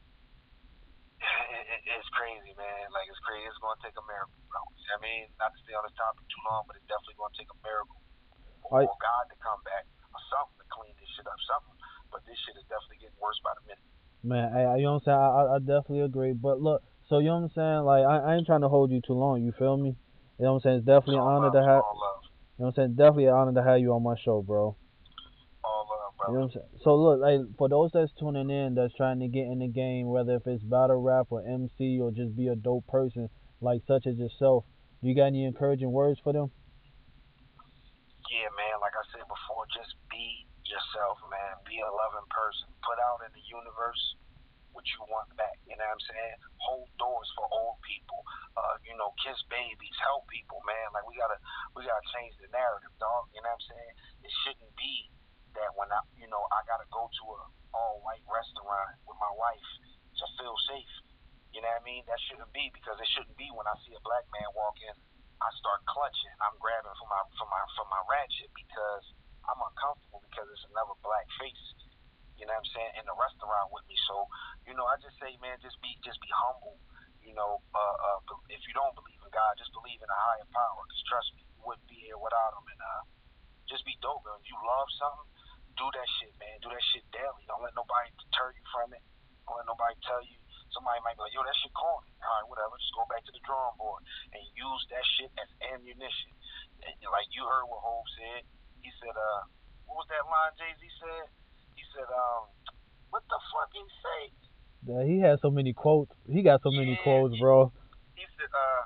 it, it, it's crazy, man. Like, it's crazy. It's gonna take a miracle, bro. You know what I mean? Not to stay on this topic too long, but it's definitely gonna take a miracle for I, God to come back or something to clean this shit up, something. But this shit is definitely getting worse by the minute. Man, I, you know what I'm saying? I, I definitely agree. But look, so you know what I'm saying? Like, I, I ain't trying to hold you too long. You feel me? You know what I'm saying? It's definitely it's an honor love, to have. You know what I'm saying? Definitely an honor to have you on my show, bro. All love, bro. You know what I'm saying? So look, like, for those that's tuning in, that's trying to get in the game, whether if it's battle rap or M C or just be a dope person, like such as yourself, do you got any encouraging words for them? Yeah, man. Like I said before, just be yourself, man. Be a loving person. Put out in the universe what you want back. You know what I'm saying? Hold doors for old people. Uh, you know, kiss babies, help people, man. Like, we gotta, we gotta change the narrative, dog. You know what I'm saying? It shouldn't be that when I, you know, I gotta go to a all-white restaurant with my wife to feel safe. You know what I mean? That shouldn't be, because it shouldn't be when I see a black man walk in, I start clutching. I'm grabbing for my, for my, for my ratchet because I'm uncomfortable because it's another black face. You know what I'm saying, in the restaurant with me. So, you know, I just say, man, just be just be humble. You know, uh, uh, if you don't believe in God, just believe in a higher power. Because trust me, you wouldn't be here without him. And uh, just be dope, man. If you love something, do that shit, man. Do that shit daily. Don't let nobody deter you from it. Don't let nobody tell you. Somebody might be like, yo, that shit corny. All right, whatever. Just go back to the drawing board and use that shit as ammunition. And like you heard what Hov said. He said, uh, what was that line Jay-Z said? He said, um, what the fuck he say? Yeah, he has so many quotes. He got so many yeah, quotes, he, bro. He said, uh,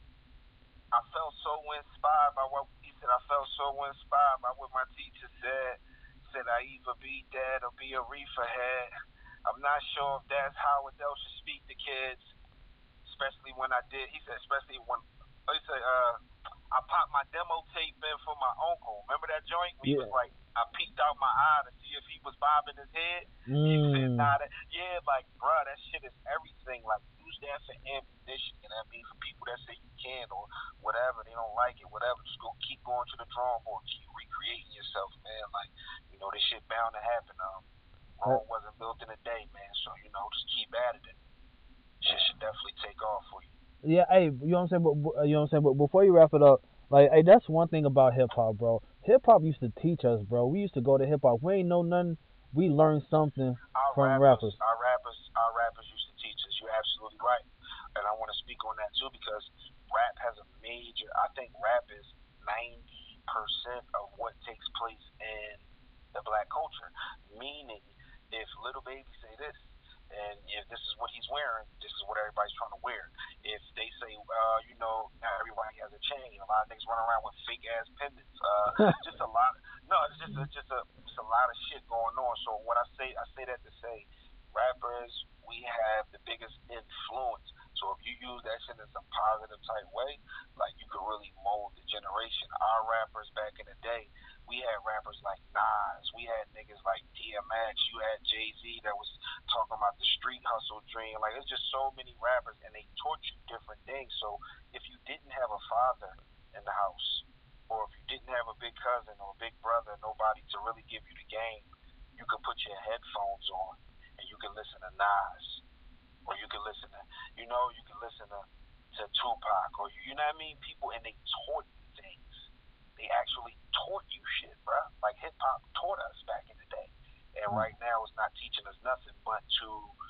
I felt so inspired by what he said. I felt so inspired by what my teacher said. Said I either be dead or be a reefer head. I'm not sure if that's how adults should speak to kids, especially when I did. He said, especially when he said, uh, I popped my demo tape in for my uncle. Remember that joint? When Yeah. he was like, I peeked out my eye to see if he was bobbing his head. Mm. He said, nah, that, yeah, like, bruh, that shit is everything. Like, use that for ammunition. You know what I mean? For people that say you can or whatever, they don't like it, whatever. Just go keep going to the drawing board, keep recreating yourself, man. Like, you know, this shit bound to happen. Um, Rome wasn't built in a day, man. So, you know, just keep at it. Shit should definitely take off for you. Yeah, hey, you know what I'm saying? But you know what I'm saying? But before you wrap it up, like, hey, that's one thing about hip hop, bro. Hip hop used to teach us, bro. We used to go to hip hop. We ain't know nothing. We learned something our from rappers, rappers. Our rappers, our rappers used to teach us. You're absolutely right, and I want to speak on that too because rap has a major. I think rap is ninety percent of what takes place in the black culture. Meaning, if Lil Baby say this, and if this is what he's wearing, this is what everybody's trying to wear. If they say, uh, you know, now everybody has a chain. A lot of niggas run around with fake ass pendants. Uh, just a lot. Of, no, it's just a, just a, it's a lot of shit going on. So what I say, I say that to say, rappers, we have the biggest influence. So if you use that shit in some positive type way, like you could really mold the generation. Our rappers back in the day, we had rappers like Nas. We had niggas like D M X. You had Jay-Z that was talking about the street hustle dream. Like, there's just so many rappers, and they taught you different things. So if you didn't have a father in the house, or if you didn't have a big cousin or a big brother, nobody to really give you the game, you could put your headphones on, and you can listen to Nas. Or you can listen to, you know, you can listen to, to Tupac. Or, you, you know what I mean? People, and they taught you things. They actually taught you shit, bro. Like hip-hop taught us back in the day. And right now it's not teaching us nothing but to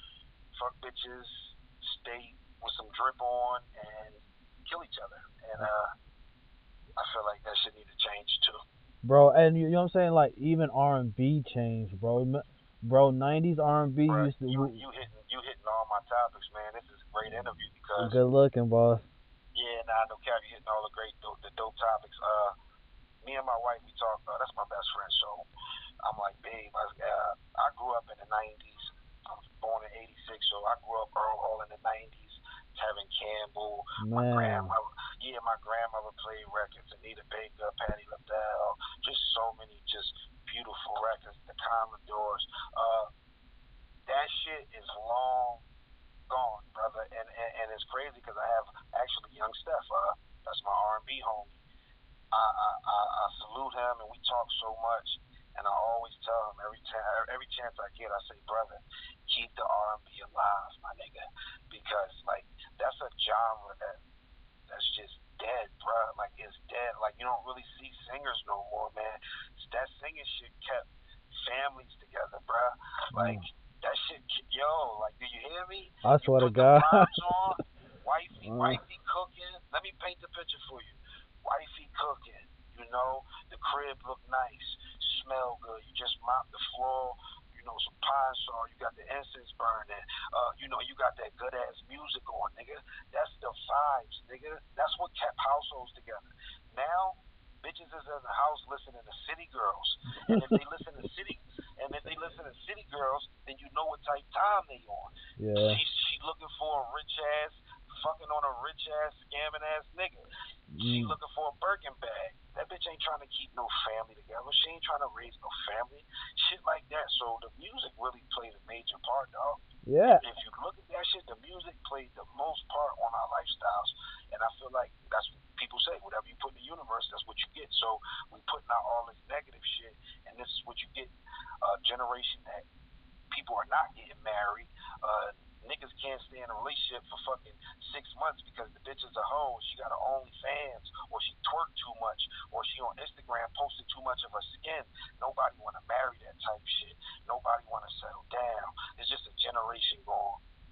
fuck bitches, stay with some drip on, and kill each other. And uh, I feel like that shit need to change too. Bro, and you know what I'm saying? Like, even R and B changed, bro. Bro, nineties R and B Bruh, used to... You, you, hitting, you hitting all my topics, man. This is a great interview because... Good looking, boss. Yeah, nah, no cap. You hitting all the great, dope, the dope topics. Uh, me and my wife, we talk. Uh, that's my best friend. So I'm like, babe, I, uh, I grew up in the nineties. I was born in eighty-six, so I grew up all, all in the nineties. Tevin Campbell, Man. my grandmother. Yeah, my grandmother played records. Anita Baker, Patti LaBelle. Just so many, just beautiful records. The Commodores. Uh, that shit is long gone, brother. And and, and it's crazy because I have actually young Steph. Uh, that's my R and B homie. I, I, I, I salute him, and we talk so much, and I always tell him every time, every chance I get, I say, brother, keep the R and B alive, my nigga, because like that's a genre that that's just dead, bro. Like it's dead. Like you don't really see singers no more, man. That singing shit kept families together, bro. Like mm. that shit, yo. Like, do you hear me? I swear you to God. on, wifey, uh. wifey cooking. Let me paint the picture for you. Wifey cooking, you know, the crib look nice, smell good, you just mop the floor, you know, some pine saw, you got the incense burning, uh, you know, you got that good ass music on, nigga. That's the vibes, nigga. That's what kept households together. Now, bitches is in the house listening to City Girls. And if they listen to City and if they listen to City Girls, then you know what type time they on. Yeah. She she looking for a rich ass, fucking on a rich ass, scamming ass nigga. She Mm. looking for a Birkin bag. That bitch ain't trying to keep no family together. She ain't trying to raise no family. Shit like that. So the music really played a major part, dog. Yeah. If you look at that shit, the music played the most part on our lifestyles. And I feel like that's what people say. Whatever you put in the universe, that's what you get. So we putting out all this negative shit, and this is what you get. A generation that people are not getting married. Uh, niggas can't stay in a relationship for fucking six months because the bitch is a hoe. She got her OnlyFans, or she twerk too much, or she on Instagram posting too much of her skin. Nobody want to marry that type shit. Nobody want to settle down. It's just a generation going,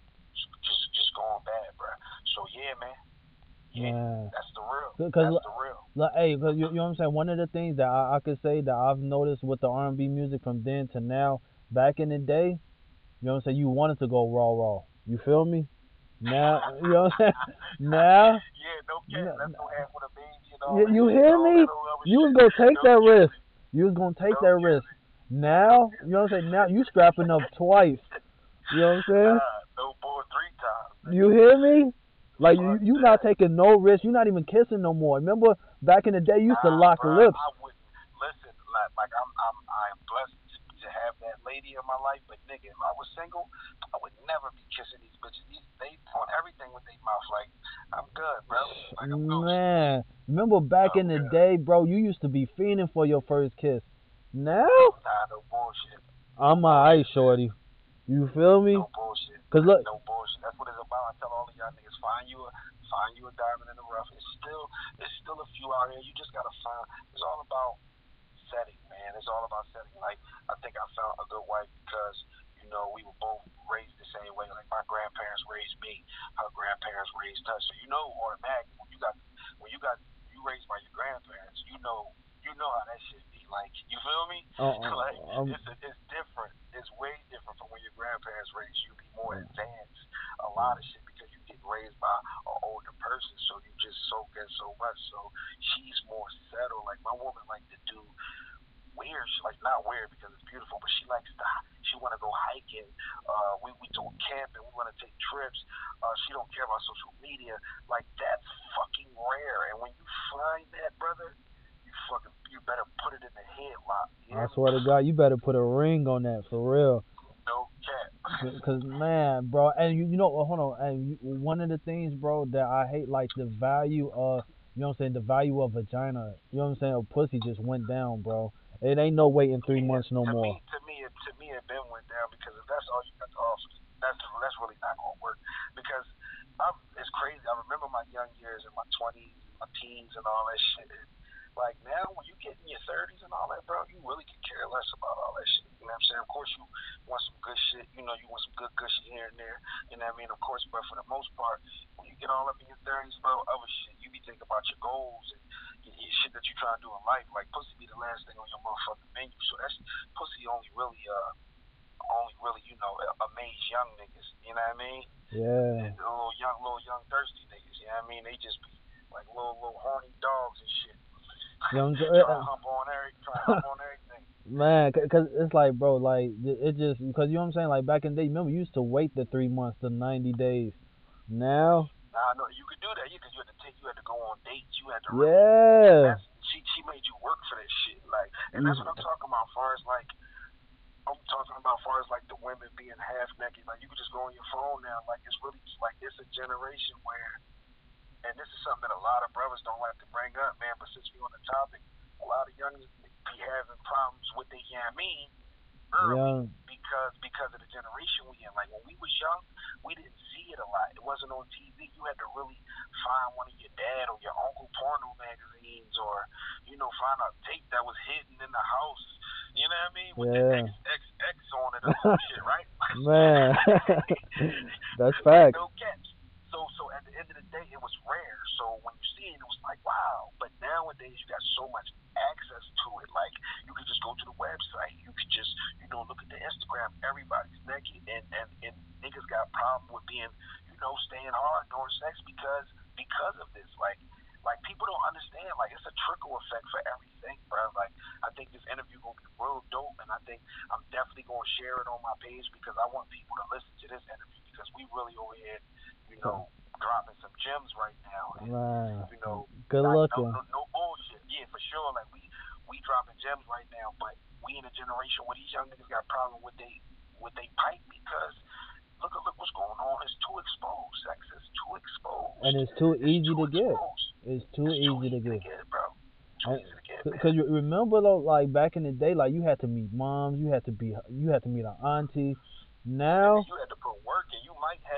just just going bad, bro. So yeah, man. Yeah, Man. that's the real. Cause, that's the real. Like, hey, cause you, you know what I'm saying? One of the things that I, I could say that I've noticed with the R and B music from then to now, back in the day, you know what I'm saying? You wanted to go raw, raw. You feel me? Now, you know what I'm saying? Now. Yeah, no cap. Let's go have with a baby and all you, that. You hear me? You was gonna take that risk. You was gonna take that risk. Now, you know what I'm saying? Now you scrapping up twice. You know what I'm saying? Uh, no more three times. You hear me? Like, you you not taking no risk. You're not even kissing no more. Remember, back in the day, you used to nah, lock bro, lips. I wouldn't. Listen, like, like I'm, I'm, I'm blessed to, to have that lady in my life, but nigga, if I was single, I would never be kissing these bitches. These, they want everything with their mouth. Like, I'm good, bro. Like, I'm good. Man, remember back oh, in the yeah. day, bro, you used to be fiending for your first kiss. Now, nah, no bullshit. I'm alright, shorty. You feel me? No bullshit. Cause look, no bullshit. That's what it's about. I tell all of y'all niggas, find you a find you a diamond in the rough. It's still it's still a few out here. You just gotta find. It's all about setting, man. It's all about setting. Like, I think I found a good wife because, you know, we were both raised the same way. Like, my grandparents raised me, her grandparents raised her. So you know automatically when you got when you got you raised by your grandparents, you know you know how that shit be. Like, you feel me? Uh-uh, like um, it's it's different. It's way different from when your grandparents raised you. Be more advanced. A lot of shit because you get raised by an older person, so you just soak in so much. So she's more settled. Like, my woman like to do weird, she like not weird because it's beautiful, but she likes to. She want to go hiking. Uh, we we do camping. We want to take trips. Uh, she don't care about social media. Like, that's fucking rare. And when you find that, brother, you fucking you better put it in the headlock. I swear to God, you better put a ring on that for real. No cap. Cause man, bro, and you you know, hold on, and you, one of the things, bro, that I hate, like the value of, you know what I'm saying, the value of vagina, you know what I'm saying, a pussy just went down, bro. It ain't no waiting three yeah, months no to more. Me, to me, it, to me, it been went down because if that's all you got to offer, that's that's really not gonna work. Because I'm, it's crazy. I remember my young years in my twenties, my teens, and all that shit. And, like, now, when you get in your thirties and all that, bro, you really could care less about all that shit. You know what I'm saying? Of course, you want some good shit. You know, you want some good cushion here and there. You know what I mean? Of course, but for the most part, when you get all up in your thirties, bro, other shit, you be thinking about your goals and your, your shit that you trying to do in life. Like, pussy be the last thing on your motherfucking menu. So that's pussy only really, uh, only really, you know, amaze young niggas. You know what I mean? Yeah. And little young, little young thirsty niggas. You know what I mean? They just be like little, little horny dogs and shit. Young, trying to hump on everything. Trying to hump on everything. Man, cause it's like, bro, like it just, cause you know what I'm saying, like back in the day, remember you used to wait the three months to ninety days. Now, nah, no, you could do that, yeah, cause you had to take, you had to go on dates, you had to. Yeah. That's, she she made you work for that shit, like, and that's what I'm talking about. As far as like, I'm talking about, as far as like the women being half naked, like you could just go on your phone now, like it's really like it's a generation where, and this is something that a lot of brothers don't like to bring up, man. But since we on the topic, a lot of young be having problems with the yamin early Young. because because of the generation we in. Like, when we was young, we didn't see it a lot. It wasn't on T V. You had to really find one of your dad or your uncle porno magazines, or you know, find a tape that was hidden in the house. You know what I mean? With Yeah. the X X X on it or some shit, right? Man, that's facts. No caps. So, so at the end of the day, it was rare. So when you see it, it was like, wow. But nowadays, you got so much access to it. Like, you could just go to the website. You could just, you know, look at the Instagram. Everybody's naked. And, and, and niggas got a problem with being, you know, staying hard during sex because because of this. Like, like people don't understand. Like, it's a trickle effect for everything, bro. Like, I think this interview going to be real dope. And I think I'm definitely going to share it on my page because I want people to listen to this interview because we really over here, you know, dropping some gems right now. And, Man, you know, good not, looking. no, no, no bullshit. Yeah, for sure. Like, we we dropping gems right now, but we in a generation where these young niggas got a problem with they with they pipe because look at look what's going on. It's too exposed. Sex is too exposed. And it's too it's easy too to get. exposed. It's too it's easy too to easy get. to get, bro. Too And, easy to get, Cause man. you remember though, like back in the day, like you had to meet moms, you had to be, you had to meet an auntie. Now, you had to put work, and you might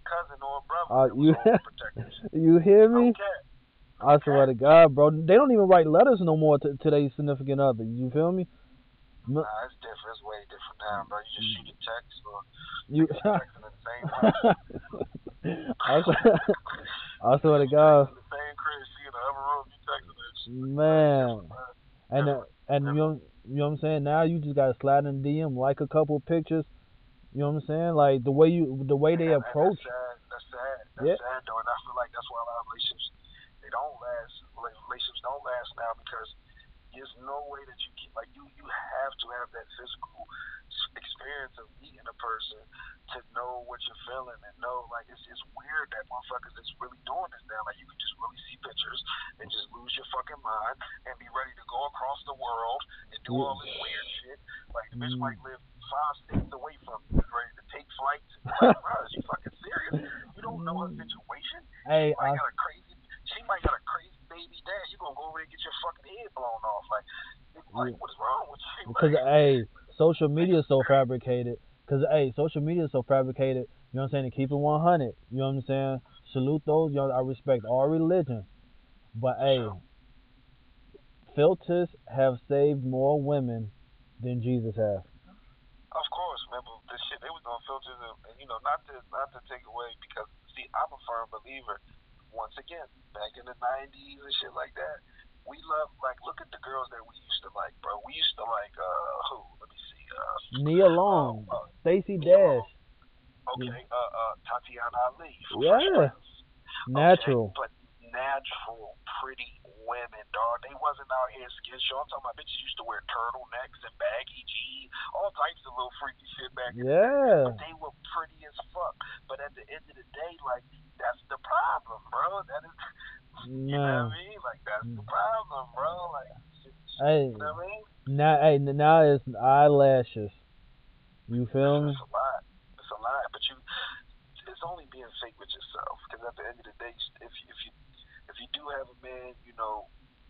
cousin or a brother. Uh, that was you overprotective. you hear me? Okay. I swear to God, bro. They don't even write letters no more to, to their significant other. You feel me? Nah, it's different. It's way different now, bro. You just shoot a text or You. texting in the same house. I, swear, I swear to God. In the same crib, she in the other room, you texting that shit. Man. And uh, Different. and you know, you know what I'm saying? Now you just gotta slide in D M, like a couple of pictures. You know what I'm saying? Like the way you, the way they And, approach. and that's sad. That's sad. That's Yeah. sad, though. And I feel like that's why a lot of relationships they don't last. Relationships don't last now because there's no way that you can, like, you you have to have that physical experience of meeting a person to know what you're feeling and know, like, it's it's weird that motherfuckers is really doing this now. Like, you can just really see pictures and just lose your fucking mind and be ready to go across the world and do all this weird shit. Like, the bitch might live five states away from you, ready to take flights. Like, bro, is you fucking serious? You don't know her situation. Hey, she might I, got a crazy. She might got a crazy baby dad. You gonna go over there and get your fucking head blown off? Like, like what is wrong with you? Because Like, hey, social media is so fabricated. Because hey, social media is so fabricated. You know what I'm saying? To keep it one hundred. You know what I'm saying? Salute those. You know, I respect all religions. But hey, filters have saved more women than Jesus has. of course, man. But the shit they was doing filters, and, and you know, not to not to take away because see, I'm a firm believer. Once again, back in the nineties and shit like that, we love like look at the girls that we used to like, bro. We used to like uh who? Let me see. Uh, Nia Long, uh, uh, Stacey Nia Dash. Long. Okay, uh, uh, Tatiana Ali. From Yeah. Fresh Prince. Natural. Okay, but natural, pretty women, dog. They wasn't out here skin show. I'm talking about bitches used to wear turtlenecks and baggy jeans, all types of little freaky shit back in the day. Yeah. But they were pretty as fuck. But at the end of the day, like, that's the problem, bro. That is, you know what I mean? Like, that's the problem, bro. Like, Hey, you know what I mean? now, hey, now it's eyelashes. You feel me? It's a lot. It's a lot. But you, it's only being fake with yourself. Because at the end of the day, if if you if you do have a man, you know,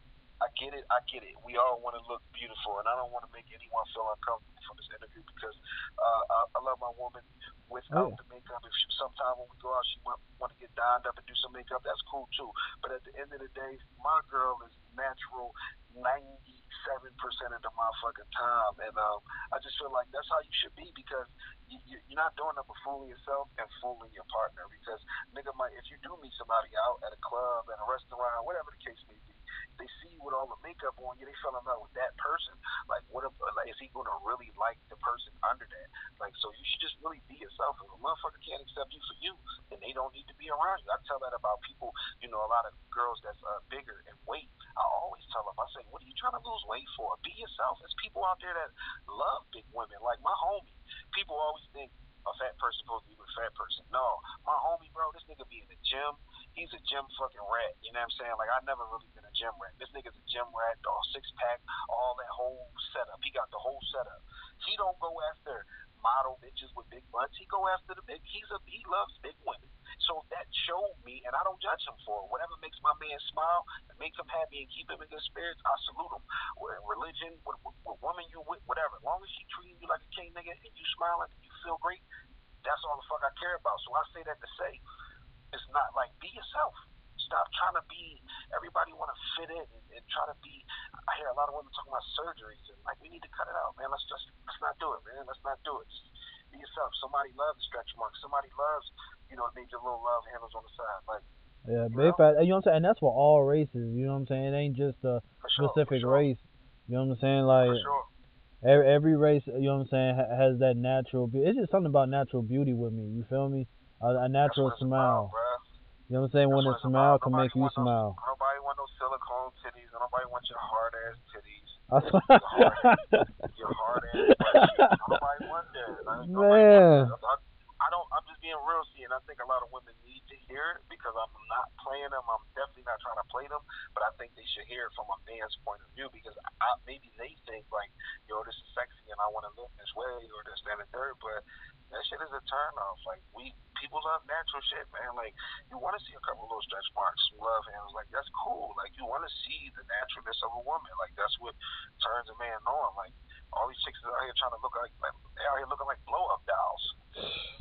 I get it. I get it. We all want to look beautiful, and I don't want to make anyone feel uncomfortable from this interview because uh, I, I love my woman without Oh. the makeup. If she, sometime when we go out, she want, want to get dined up and do some makeup. That's cool too. But at the end of the day, my girl is natural ninety-seven percent of the motherfucking time, and um, I just feel like that's how you should be because you, you, you're not doing nothing but fooling yourself and fooling your partner. Because nigga, might if you do meet somebody out at a club, at a restaurant, whatever the case may be. They see you with all the makeup on you, they fell in love with that person. Like, what if, like, is he gonna really like the person under that? Like, so you should just really be yourself. If a motherfucker can't accept you for you, then they don't need to be around you. I tell that about people, you know, a lot of girls that's uh, bigger in weight. I always tell them, I say, what are you trying to lose weight for? Be yourself. There's people out there that love big women, like my homie. People always think a fat person supposed to be with a fat person. No, my homie, bro, this nigga be in the gym. He's a gym fucking rat. You know what I'm saying? Like, I never really been a gym rat. This nigga's a gym rat, all six pack, all that whole setup. He got the whole setup. He don't go after model bitches with big butts. He go after the big. He's a he loves big women. So that showed me, and I don't judge him for it. Whatever makes my man smile and makes him happy and keep him in good spirits, I salute him. With religion, with, with, with woman you with, whatever. As long as she treating you like a king nigga and you smiling and you feel great, that's all the fuck I care about. So I say that to say, it's not like, be yourself. Stop trying to be, everybody want to fit in and, and try to be, I hear a lot of women talking about surgeries and like, we need to cut it out, man. Let's just, let's not do it, man. Let's not do it. Just be yourself. Somebody loves the stretch marks. Somebody loves, you know, maybe a little love handles on the side. Like, Yeah, you big know? fat. You know what I'm saying? And that's for all races. You know what I'm saying? It ain't just a For sure, specific for sure. race. You know what I'm saying? Like For sure. every, every race, you know what I'm saying, ha- has that natural beauty. It's just something about natural beauty with me. You feel me? A, a natural That's what it's smile. about, bruh. You know what I'm saying? That's When a what it's smile about. can Nobody make you want no- smile. Nobody want no silicone titties. Nobody wants your hard ass titties. I Your hard, your hard ass butt cheeks. Nobody wants that. Like, nobody Man. wants that. I, I don't. I'm just being real, see, and I think a lot of women need to hear it because I'm not playing them. I'm definitely not trying to play them, but I think they should hear it from a man's point of view because I, maybe they think like, yo, this is sexy and I want to look this way or this, that, and the third, but that shit is a turn off. Like, we people love natural shit, man. Like, you want to see a couple of little stretch marks, some love handles, like that's cool. Like, you want to see the naturalness of a woman. Like, that's what turns a man on. Like, all these chicks are out here trying to look like, like they out here looking like blow up dolls.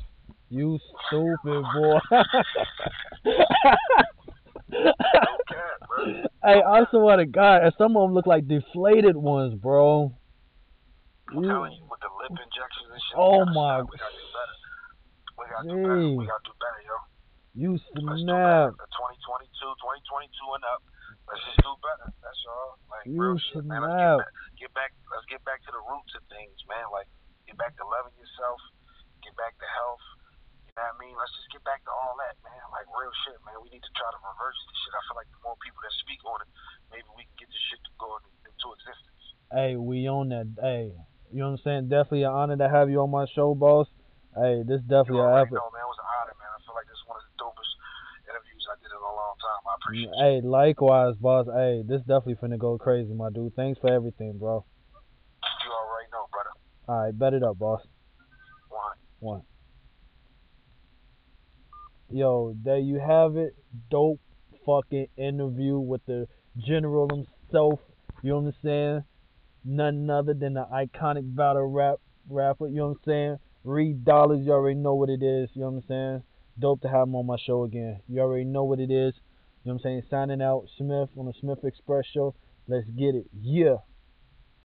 You stupid boy. Okay, bro. Hey, I swear to God, and some of them look like deflated ones, bro. I'm You, telling you, with the lip injections and shit, oh we gotta my, stop. We gotta do better. We gotta do better. We gee, gotta do better, yo. you Let's do better. snap, twenty twenty-two, twenty twenty-two and up. Let's just do better. That's all. Like real you shit, man. Let's get snap. back, get back. Let's get back to the roots of things, man. Like get back to loving yourself. Get back to health. You know what I mean? Let's just get back to all that, man. Like real shit, man. We need to try to reverse this shit. I feel like the more people that speak on it, maybe we can get this shit to go into existence. Hey, we on that. Hey, you know what I'm saying? Definitely an honor to have you on my show, boss. Hey, this definitely You an already effort. know, man. It was an honor, man. I feel like this is one of the dopest interviews I did in a long time. I appreciate you. Hey, likewise, boss. Hey, this definitely finna go crazy, my dude. Thanks for everything, bro. You already know, brother. All right, bet it up, boss. One. One. Yo, there you have it. Dope fucking interview with the general himself. You know what I'm saying? None other than the iconic battle rap rapper. You know what I'm saying? Reed Dollars, you already know what it is. You know what I'm saying? Dope to have him on my show again. You already know what it is. You know what I'm saying? Signing out, Smith on the Smith Express Show. Let's get it. Yeah.